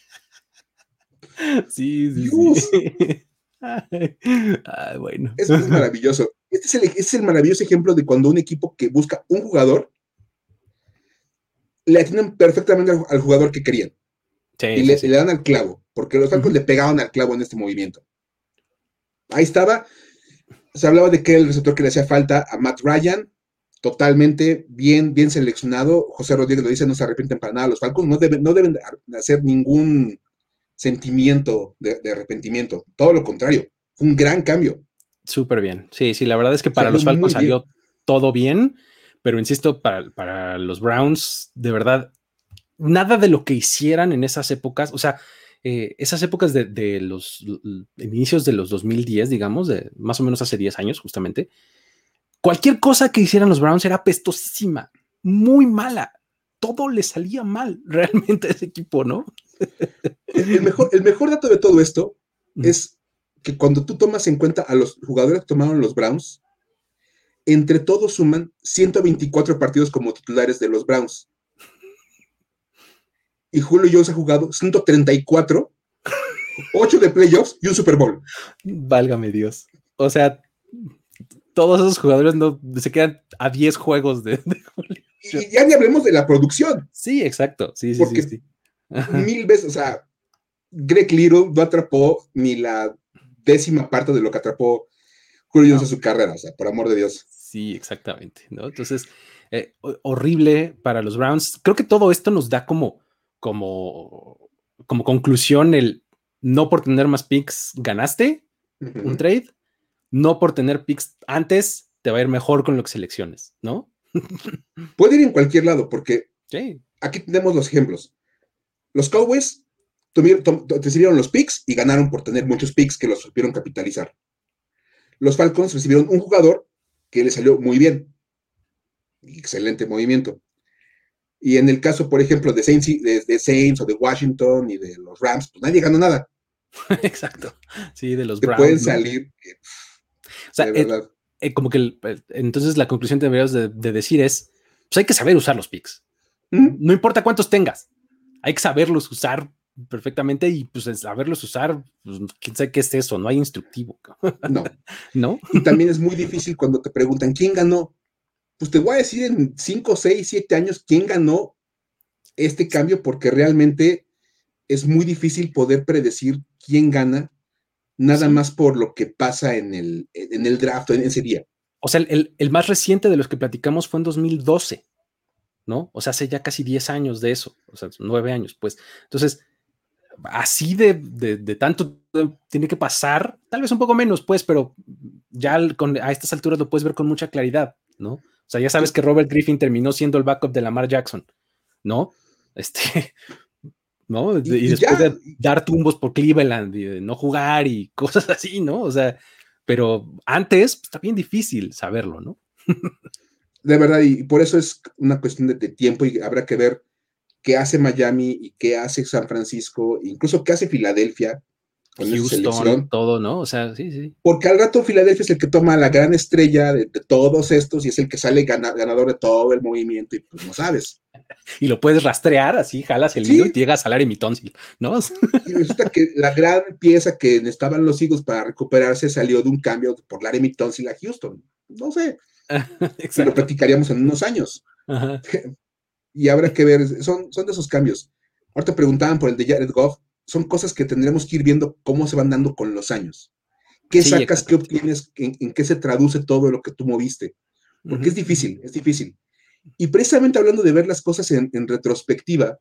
Sí, sí, Dios. sí. Ay, ay, bueno. Es, es maravilloso. Este es, el, este es el maravilloso ejemplo de cuando un equipo que busca un jugador le atienden perfectamente al, al jugador que querían. Sí, y sí, le, sí. le dan al clavo, porque los Falcons uh-huh. le pegaban al clavo en este movimiento. Ahí estaba. Se hablaba de que era el receptor que le hacía falta a Matt Ryan, totalmente bien, bien seleccionado. José Rodríguez lo dice, no se arrepienten para nada. Los Falcons no deben, no deben hacer ningún sentimiento de, de arrepentimiento. Todo lo contrario, fue un gran cambio. Súper bien. Sí, sí, la verdad es que para los Falcons salió todo bien, pero insisto, para, para los Browns, de verdad, nada de lo que hicieran en esas épocas, o sea, eh, esas épocas de, de los inicios de los dos mil diez, digamos, de más o menos hace diez años justamente, cualquier cosa que hicieran los Browns era pestosísima, muy mala, todo le salía mal realmente a ese equipo, ¿no? El mejor, el mejor dato de todo esto mm. es que cuando tú tomas en cuenta a los jugadores que tomaron los Browns, entre todos suman ciento veinticuatro partidos como titulares de los Browns. Y Julio Jones ha jugado ciento treinta y cuatro, ocho de playoffs y un Super Bowl. Válgame Dios. O sea, todos esos jugadores no se quedan a diez juegos de, de Julio. Y ya ni hablemos de la producción. Sí, exacto. Sí, sí, porque sí, sí. Mil veces, o sea, Greg Little no atrapó ni la décima parte de lo que atrapó Julio Jones no. en su carrera, o sea, por amor de Dios. Sí, exactamente, ¿no? Entonces, eh, horrible para los Browns. Creo que todo esto nos da como, como, como conclusión el no por tener más picks ganaste uh-huh. un trade, no por tener picks antes te va a ir mejor con lo que selecciones, ¿no? Puede ir en cualquier lado, porque sí. Aquí tenemos los ejemplos. Los Cowboys tuvieron, to, recibieron los picks y ganaron por tener muchos picks que los supieron capitalizar. Los Falcons recibieron un jugador que les salió muy bien. Excelente movimiento. Y en el caso, por ejemplo, de Saints, de, de Saints o de Washington y de los Rams, pues nadie ganó nada. Exacto. Sí, de los Te Browns. pueden ¿no? salir. Eh, o sea, de verdad. Eh, eh, como que el, eh, entonces la conclusión que deberíamos de, de decir es, pues hay que saber usar los picks. ¿Mm? No importa cuántos tengas, hay que saberlos usar perfectamente y pues saberlos usar, pues, quién sabe qué es eso, no hay instructivo. No. ¿No? Y también es muy difícil cuando te preguntan quién ganó. Pues te voy a decir en cinco, seis, siete años quién ganó este cambio, porque realmente es muy difícil poder predecir quién gana nada sí. más por lo que pasa en el, en el draft en ese día. O sea, el, el más reciente de los que platicamos fue en dos mil doce, ¿no? O sea, hace ya casi diez años de eso, o sea, nueve años, pues. Entonces, así de, de, de tanto tiene que pasar, tal vez un poco menos, pues, pero ya con, a estas alturas lo puedes ver con mucha claridad, ¿no? O sea, ya sabes que Robert Griffin terminó siendo el backup de Lamar Jackson, ¿no? Este, ¿no? Y, y, y después ya, de dar tumbos por Cleveland, y de no jugar y cosas así, ¿no? O sea, pero antes pues, está bien difícil saberlo, ¿no? De verdad, y por eso es una cuestión de, de tiempo y habrá que ver qué hace Miami y qué hace San Francisco, incluso qué hace Filadelfia con Houston, esa selección. Todo, ¿no? O sea, sí, sí. Porque al rato Filadelfia es el que toma la gran estrella de, de todos estos y es el que sale gana, ganador de todo el movimiento y pues no sabes. Y lo puedes rastrear así, jalas el sí. hilo y te llegas a Laremy Tunsil, ¿no? Y resulta que la gran pieza que necesitaban los Eagles para recuperarse salió de un cambio por Laremy Tunsil a Houston. No sé. Y lo platicaríamos en unos años. Ajá. Y habrá que ver, son, son de esos cambios. Ahorita preguntaban por el de Jared Goff, son cosas que tendremos que ir viendo cómo se van dando con los años. ¿Qué sí, sacas, exacto. qué obtienes, en, en qué se traduce todo lo que tú moviste? Porque uh-huh. es difícil, es difícil. Y precisamente hablando de ver las cosas en, en retrospectiva,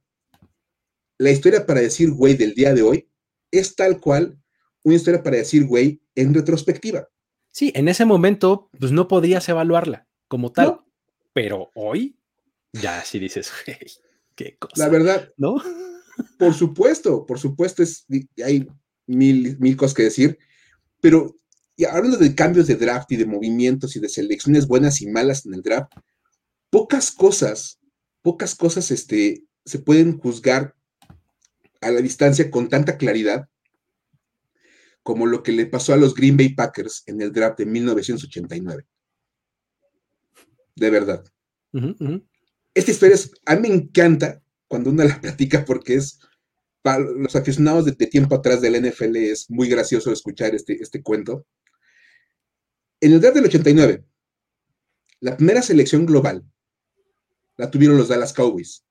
la historia para decir güey del día de hoy es tal cual una historia para decir güey en retrospectiva. Sí, en ese momento pues no podías evaluarla como tal, no. Pero hoy ya sí dices, hey, qué cosa. La verdad, ¿no? Por supuesto, por supuesto, es, hay mil, mil cosas que decir, pero y hablando de cambios de draft y de movimientos y de selecciones buenas y malas en el draft, pocas cosas, pocas cosas este, se pueden juzgar a la distancia con tanta claridad como lo que le pasó a los Green Bay Packers en el draft de mil novecientos ochenta y nueve. De verdad. Uh-huh, uh-huh. Esta historia es, a mí me encanta cuando uno la platica porque es, para los aficionados de, de tiempo atrás del N F L es muy gracioso escuchar este, este cuento. En el draft del ochenta y nueve, la primera selección global la tuvieron los Dallas Cowboys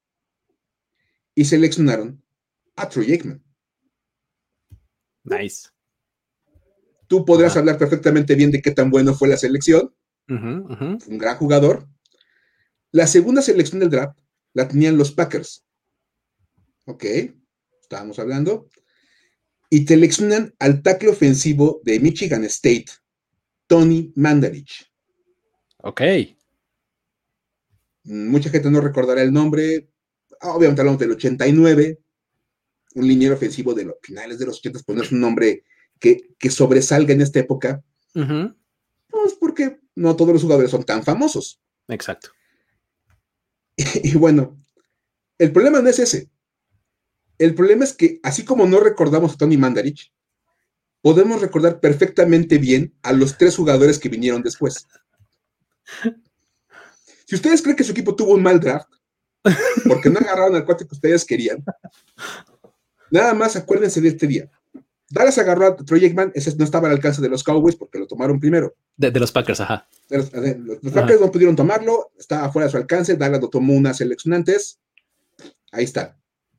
y seleccionaron a Troy Aikman. Nice. Tú podrás uh-huh. hablar perfectamente bien de qué tan bueno fue la selección. Uh-huh, uh-huh. Fue un gran jugador. La segunda selección del draft la tenían los Packers. Ok, estábamos hablando. Y seleccionan al tackle ofensivo de Michigan State, Tony Mandarich. Ok. Mucha gente no recordará el nombre. Obviamente hablamos del ochenta y nueve. Un liniero ofensivo de los finales de los ochenta, pues no es un nombre que, que sobresalga en esta época. Uh-huh. Pues porque no todos los jugadores son tan famosos. Exacto. Y, y bueno, el problema no es ese. El problema es que, así como no recordamos a Tony Mandarich, podemos recordar perfectamente bien a los tres jugadores que vinieron después. Si ustedes creen que su equipo tuvo un mal draft, porque no agarraron al cuate que ustedes querían, nada más acuérdense de este día. Dallas agarró a Troy Aikman, ese no estaba al alcance de los Cowboys porque lo tomaron primero. De, de los Packers, ajá. De los, de, los, los Packers no pudieron tomarlo, estaba fuera de su alcance, Dallas lo tomó una selección antes, ahí está.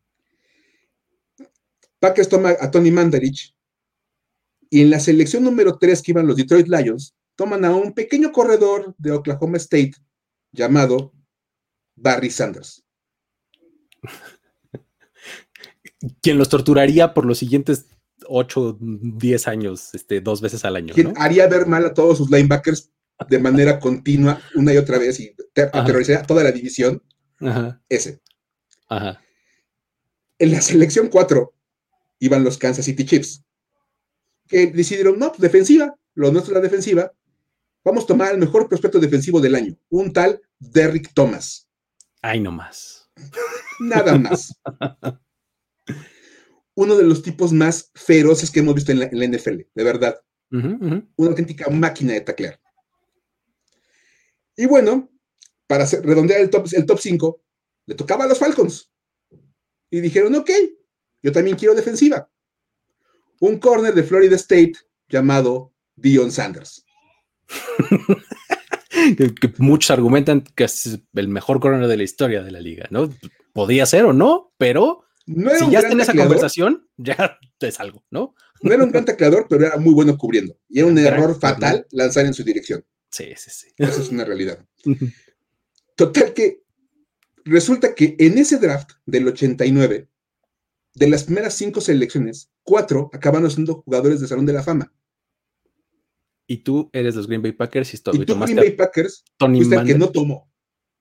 Packers toma a Tony Mandarich y en la selección número tres que iban los Detroit Lions, toman a un pequeño corredor de Oklahoma State llamado Barry Sanders. Quien los torturaría por los siguientes ocho, diez años, este, dos veces al año. Quien ¿no? haría ver mal a todos sus linebackers de manera continua, una y otra vez, y aterrorizaría a toda la división. Ajá. Ese. Ajá. En la selección cuatro iban los Kansas City Chiefs, que decidieron, no, pues defensiva, lo nuestro es la defensiva, vamos a tomar el mejor prospecto defensivo del año, un tal Derrick Thomas. Ay, no más. Nada más. Uno de los tipos más feroces que hemos visto en la, en la N F L, de verdad. Uh-huh, uh-huh. Una auténtica máquina de taclear. Y bueno, para hacer, redondear el top, el top cinco, le tocaba a los Falcons. Y dijeron, ok, yo también quiero defensiva. Un corner de Florida State llamado Deion Sanders. que, que muchos argumentan que es el mejor corner de la historia de la liga, ¿no? Podía ser o no, pero no era si un ya gran está en esa tacleador, conversación, ya es algo, ¿no? No era un gran tacleador, pero era muy bueno cubriendo. Y era un Gran error corner. fatal lanzar en su dirección. Sí, sí, sí. Esa es una realidad. Total que resulta que en ese draft del ochenta y nueve, de las primeras cinco selecciones, cuatro acabaron siendo jugadores de Salón de la Fama. Y tú eres los Green Bay Packers y, to- Y tú, tomaste Green Bay Packers, Tony fuiste el que Mandarich. no tomó.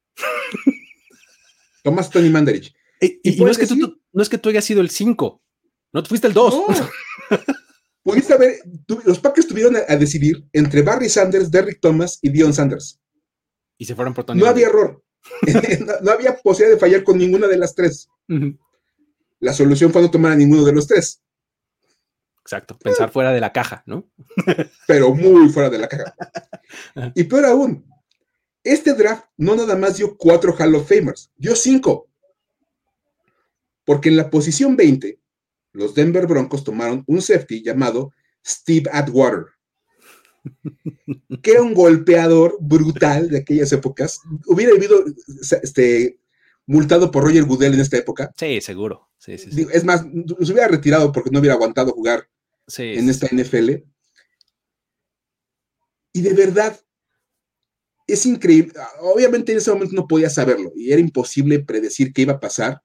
Tomaste Tony Mandarich. Y, y, y no, es que tú, tú, no es que tú hayas sido el cinco, no, tú fuiste el dos. No. Pudiste haber, tu, los Packers tuvieron a, a decidir entre Barry Sanders, Derrick Thomas y Deion Sanders. Y se fueron por Tony No Mandarich. había error. no, no había posibilidad de fallar con ninguna de las tres. Uh-huh. La solución fue no tomar a ninguno de los tres. Exacto, pensar eh. fuera de la caja, ¿no? Pero muy fuera de la caja. Y peor aún, este draft no nada más dio cuatro Hall of Famers, dio cinco. Porque en la posición veinte, los Denver Broncos tomaron un safety llamado Steve Atwater, que era un golpeador brutal de aquellas épocas. Hubiera vivido este, multado por Roger Goodell en esta época. Sí, seguro. Sí, sí, sí. Es más, se hubiera retirado porque no hubiera aguantado jugar sí, en sí, esta sí. N F L. Y de verdad, es increíble. Obviamente en ese momento no podía saberlo y era imposible predecir qué iba a pasar.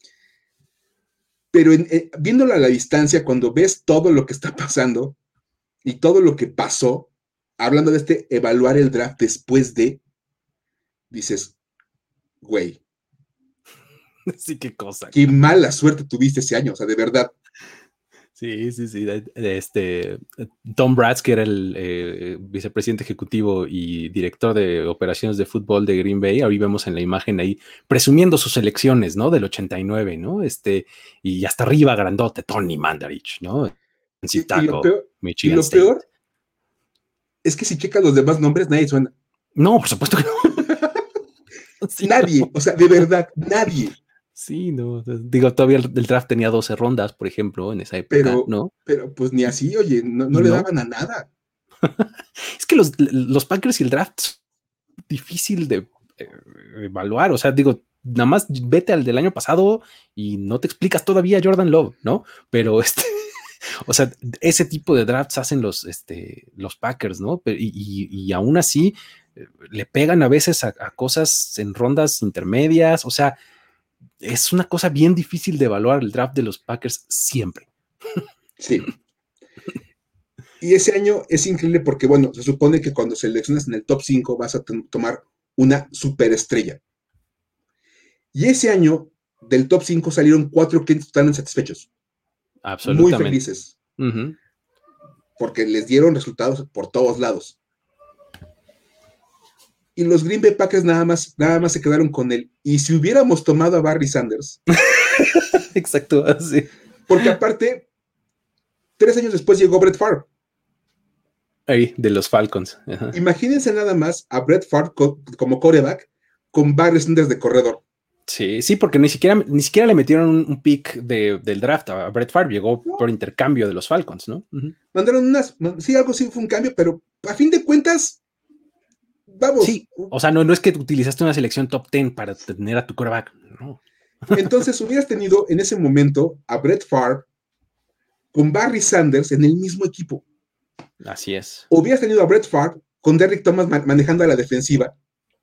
Pero en, eh, viéndolo a la distancia, cuando ves todo lo que está pasando y todo lo que pasó, hablando de este evaluar el draft después de, dices, güey. Sí, qué cosa. Qué mala suerte tuviste ese año, o sea, de verdad. Sí, sí, sí. Este, Tom Bratz, que era el eh, vicepresidente ejecutivo y director de operaciones de fútbol de Green Bay, ahí vemos en la imagen ahí presumiendo sus elecciones, ¿no? Del ochenta y nueve, ¿no? Este, y hasta arriba grandote, Tony Mandarich, ¿no? En Y, y lo peor, Michigan y lo State. peor es que si checas los demás nombres, nadie suena. No, por supuesto que no. Sí, nadie, no. O sea, de verdad, nadie. Sí, no, digo, todavía el, el draft tenía doce rondas, por ejemplo, en esa época, pero, ¿no? Pero pues ni así, oye, no, no le no? daban a nada. Es que los, los Packers y el draft es difícil de eh, evaluar, o sea, digo, nada más vete al del año pasado y no te explicas todavía Jordan Love, ¿no? Pero este, o sea, ese tipo de drafts hacen los, este, los Packers, ¿no? Y, y, y aún así eh, le pegan a veces a, a cosas en rondas intermedias, o sea, es una cosa bien difícil de evaluar el draft de los Packers siempre. Sí. Y ese año es increíble porque, bueno, se supone que cuando seleccionas en el top cinco vas a t- tomar una superestrella. Y ese año del top cinco salieron cuatro clientes totalmente satisfechos. Absolutamente. Muy felices. Uh-huh. Porque les dieron resultados por todos lados. Y los Green Bay Packers nada más, nada más se quedaron con él. Y si hubiéramos tomado a Barry Sanders. Exacto, así. Porque aparte, tres años después llegó Brett Favre. Ahí, de los Falcons. Ajá. Imagínense nada más a Brett Favre co- como quarterback con Barry Sanders de corredor. Sí, sí, porque ni siquiera, ni siquiera le metieron un, un pick de, del draft a Brett Favre, llegó no. por intercambio de los Falcons, ¿no? Uh-huh. Mandaron unas, sí, algo sí fue un cambio, pero a fin de cuentas, vamos. Sí, o sea, no, no es que utilizaste una selección top diez para tener a tu quarterback, no. Entonces hubieras tenido en ese momento a Brett Favre con Barry Sanders en el mismo equipo. Así es. O hubieras tenido a Brett Favre con Derrick Thomas man- manejando a la defensiva.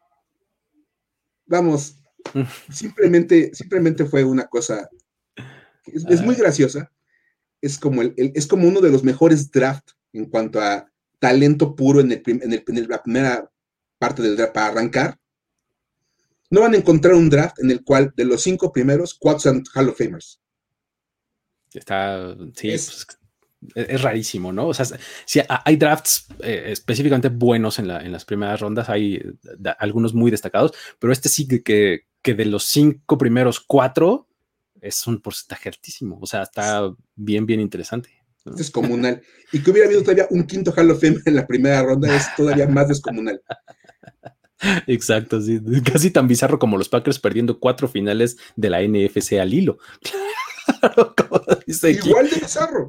Vamos, simplemente, simplemente fue una cosa, es, es muy graciosa. Es como, el, el, es como uno de los mejores drafts en cuanto a talento puro en, el, en, el, en la primera parte del draft para arrancar. No van a encontrar un draft en el cual de los cinco primeros, cuatro son Hall of Famers. Está, sí, es, pues, es rarísimo, ¿no? O sea, si hay drafts eh, específicamente buenos en, la, en las primeras rondas, hay da, algunos muy destacados, pero este sí que, que que de los cinco primeros cuatro es un porcentaje altísimo. O sea, está bien, bien interesante, ¿no? Es descomunal. Y que hubiera habido todavía un quinto Hall of Fame en la primera ronda es todavía más descomunal. Exacto, sí. Casi tan bizarro como los Packers perdiendo cuatro finales de la N F C al hilo. Claro, como dice aquí. Igual de bizarro.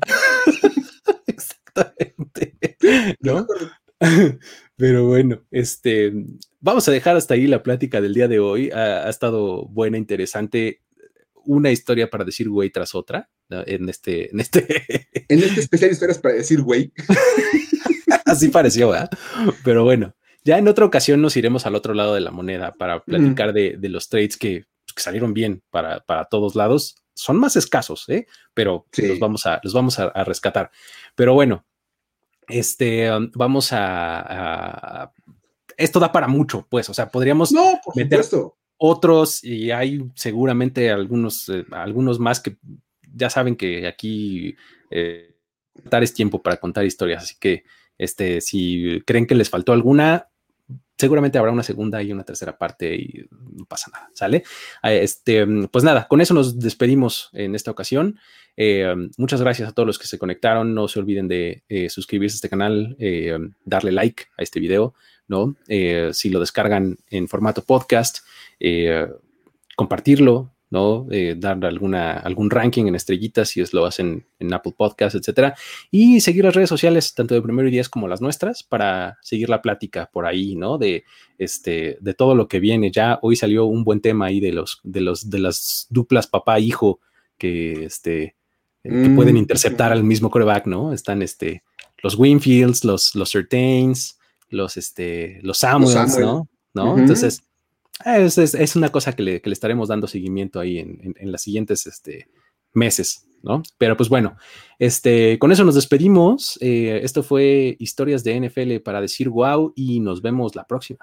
Exactamente. ¿No? Pero bueno, este, vamos a dejar hasta ahí la plática del día de hoy. Ha, ha estado buena, interesante. Una historia para decir güey tras otra, ¿no? En este, en este. En este especial historias para decir güey. Así pareció, ¿verdad? Pero bueno. Ya en otra ocasión nos iremos al otro lado de la moneda para platicar mm. de, de los trades que, que salieron bien para, para todos lados. Son más escasos, ¿eh? Pero sí. los vamos, a, los vamos a, a rescatar. Pero bueno, este, um, vamos a, a... Esto da para mucho, pues. O sea, podríamos no, por meter supuesto. Otros y hay seguramente algunos, eh, algunos más que ya saben que aquí eh, es tiempo para contar historias. Así que este, si creen que les faltó alguna, seguramente habrá una segunda y una tercera parte y no pasa nada, ¿sale? Este, pues nada, con eso nos despedimos en esta ocasión. Eh, muchas gracias a todos los que se conectaron. No se olviden de eh, suscribirse a este canal, eh, darle like a este video, ¿no? Eh, si lo descargan en formato podcast, eh, compartirlo, ¿no? Eh, dar alguna, algún ranking en estrellitas si es lo hacen en Apple Podcasts, etcétera. Y seguir las redes sociales, tanto de Primero y Diez como las nuestras, para seguir la plática por ahí, ¿no? De, este, de todo lo que viene. Ya hoy salió un buen tema ahí de, los, de, los, de las duplas papá-hijo que, este, mm. que pueden interceptar al mismo quarterback, ¿no? Están este, los Winfields, los, los Surtains, los, este, los Samuels, los Samuel. ¿no? ¿no? Uh-huh. Entonces, Es, es, es una cosa que le, que le estaremos dando seguimiento ahí en, en, en los siguientes este, meses, ¿no? Pero pues bueno, este, con eso nos despedimos. Eh, esto fue Historias de N F L para decir wow y nos vemos la próxima.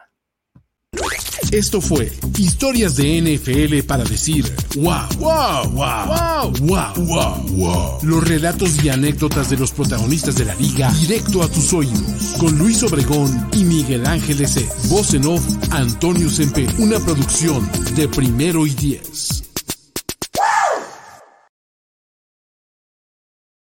Esto fue Historias de N F L para decir wow, wow, wow, wow, wow, wow, wow. Los relatos y anécdotas de los protagonistas de la liga directo a tus oídos. Con Luis Obregón y Miguel Ángel Ecez. Voz en off, Antonio Semper. Una producción de Primero y Diez.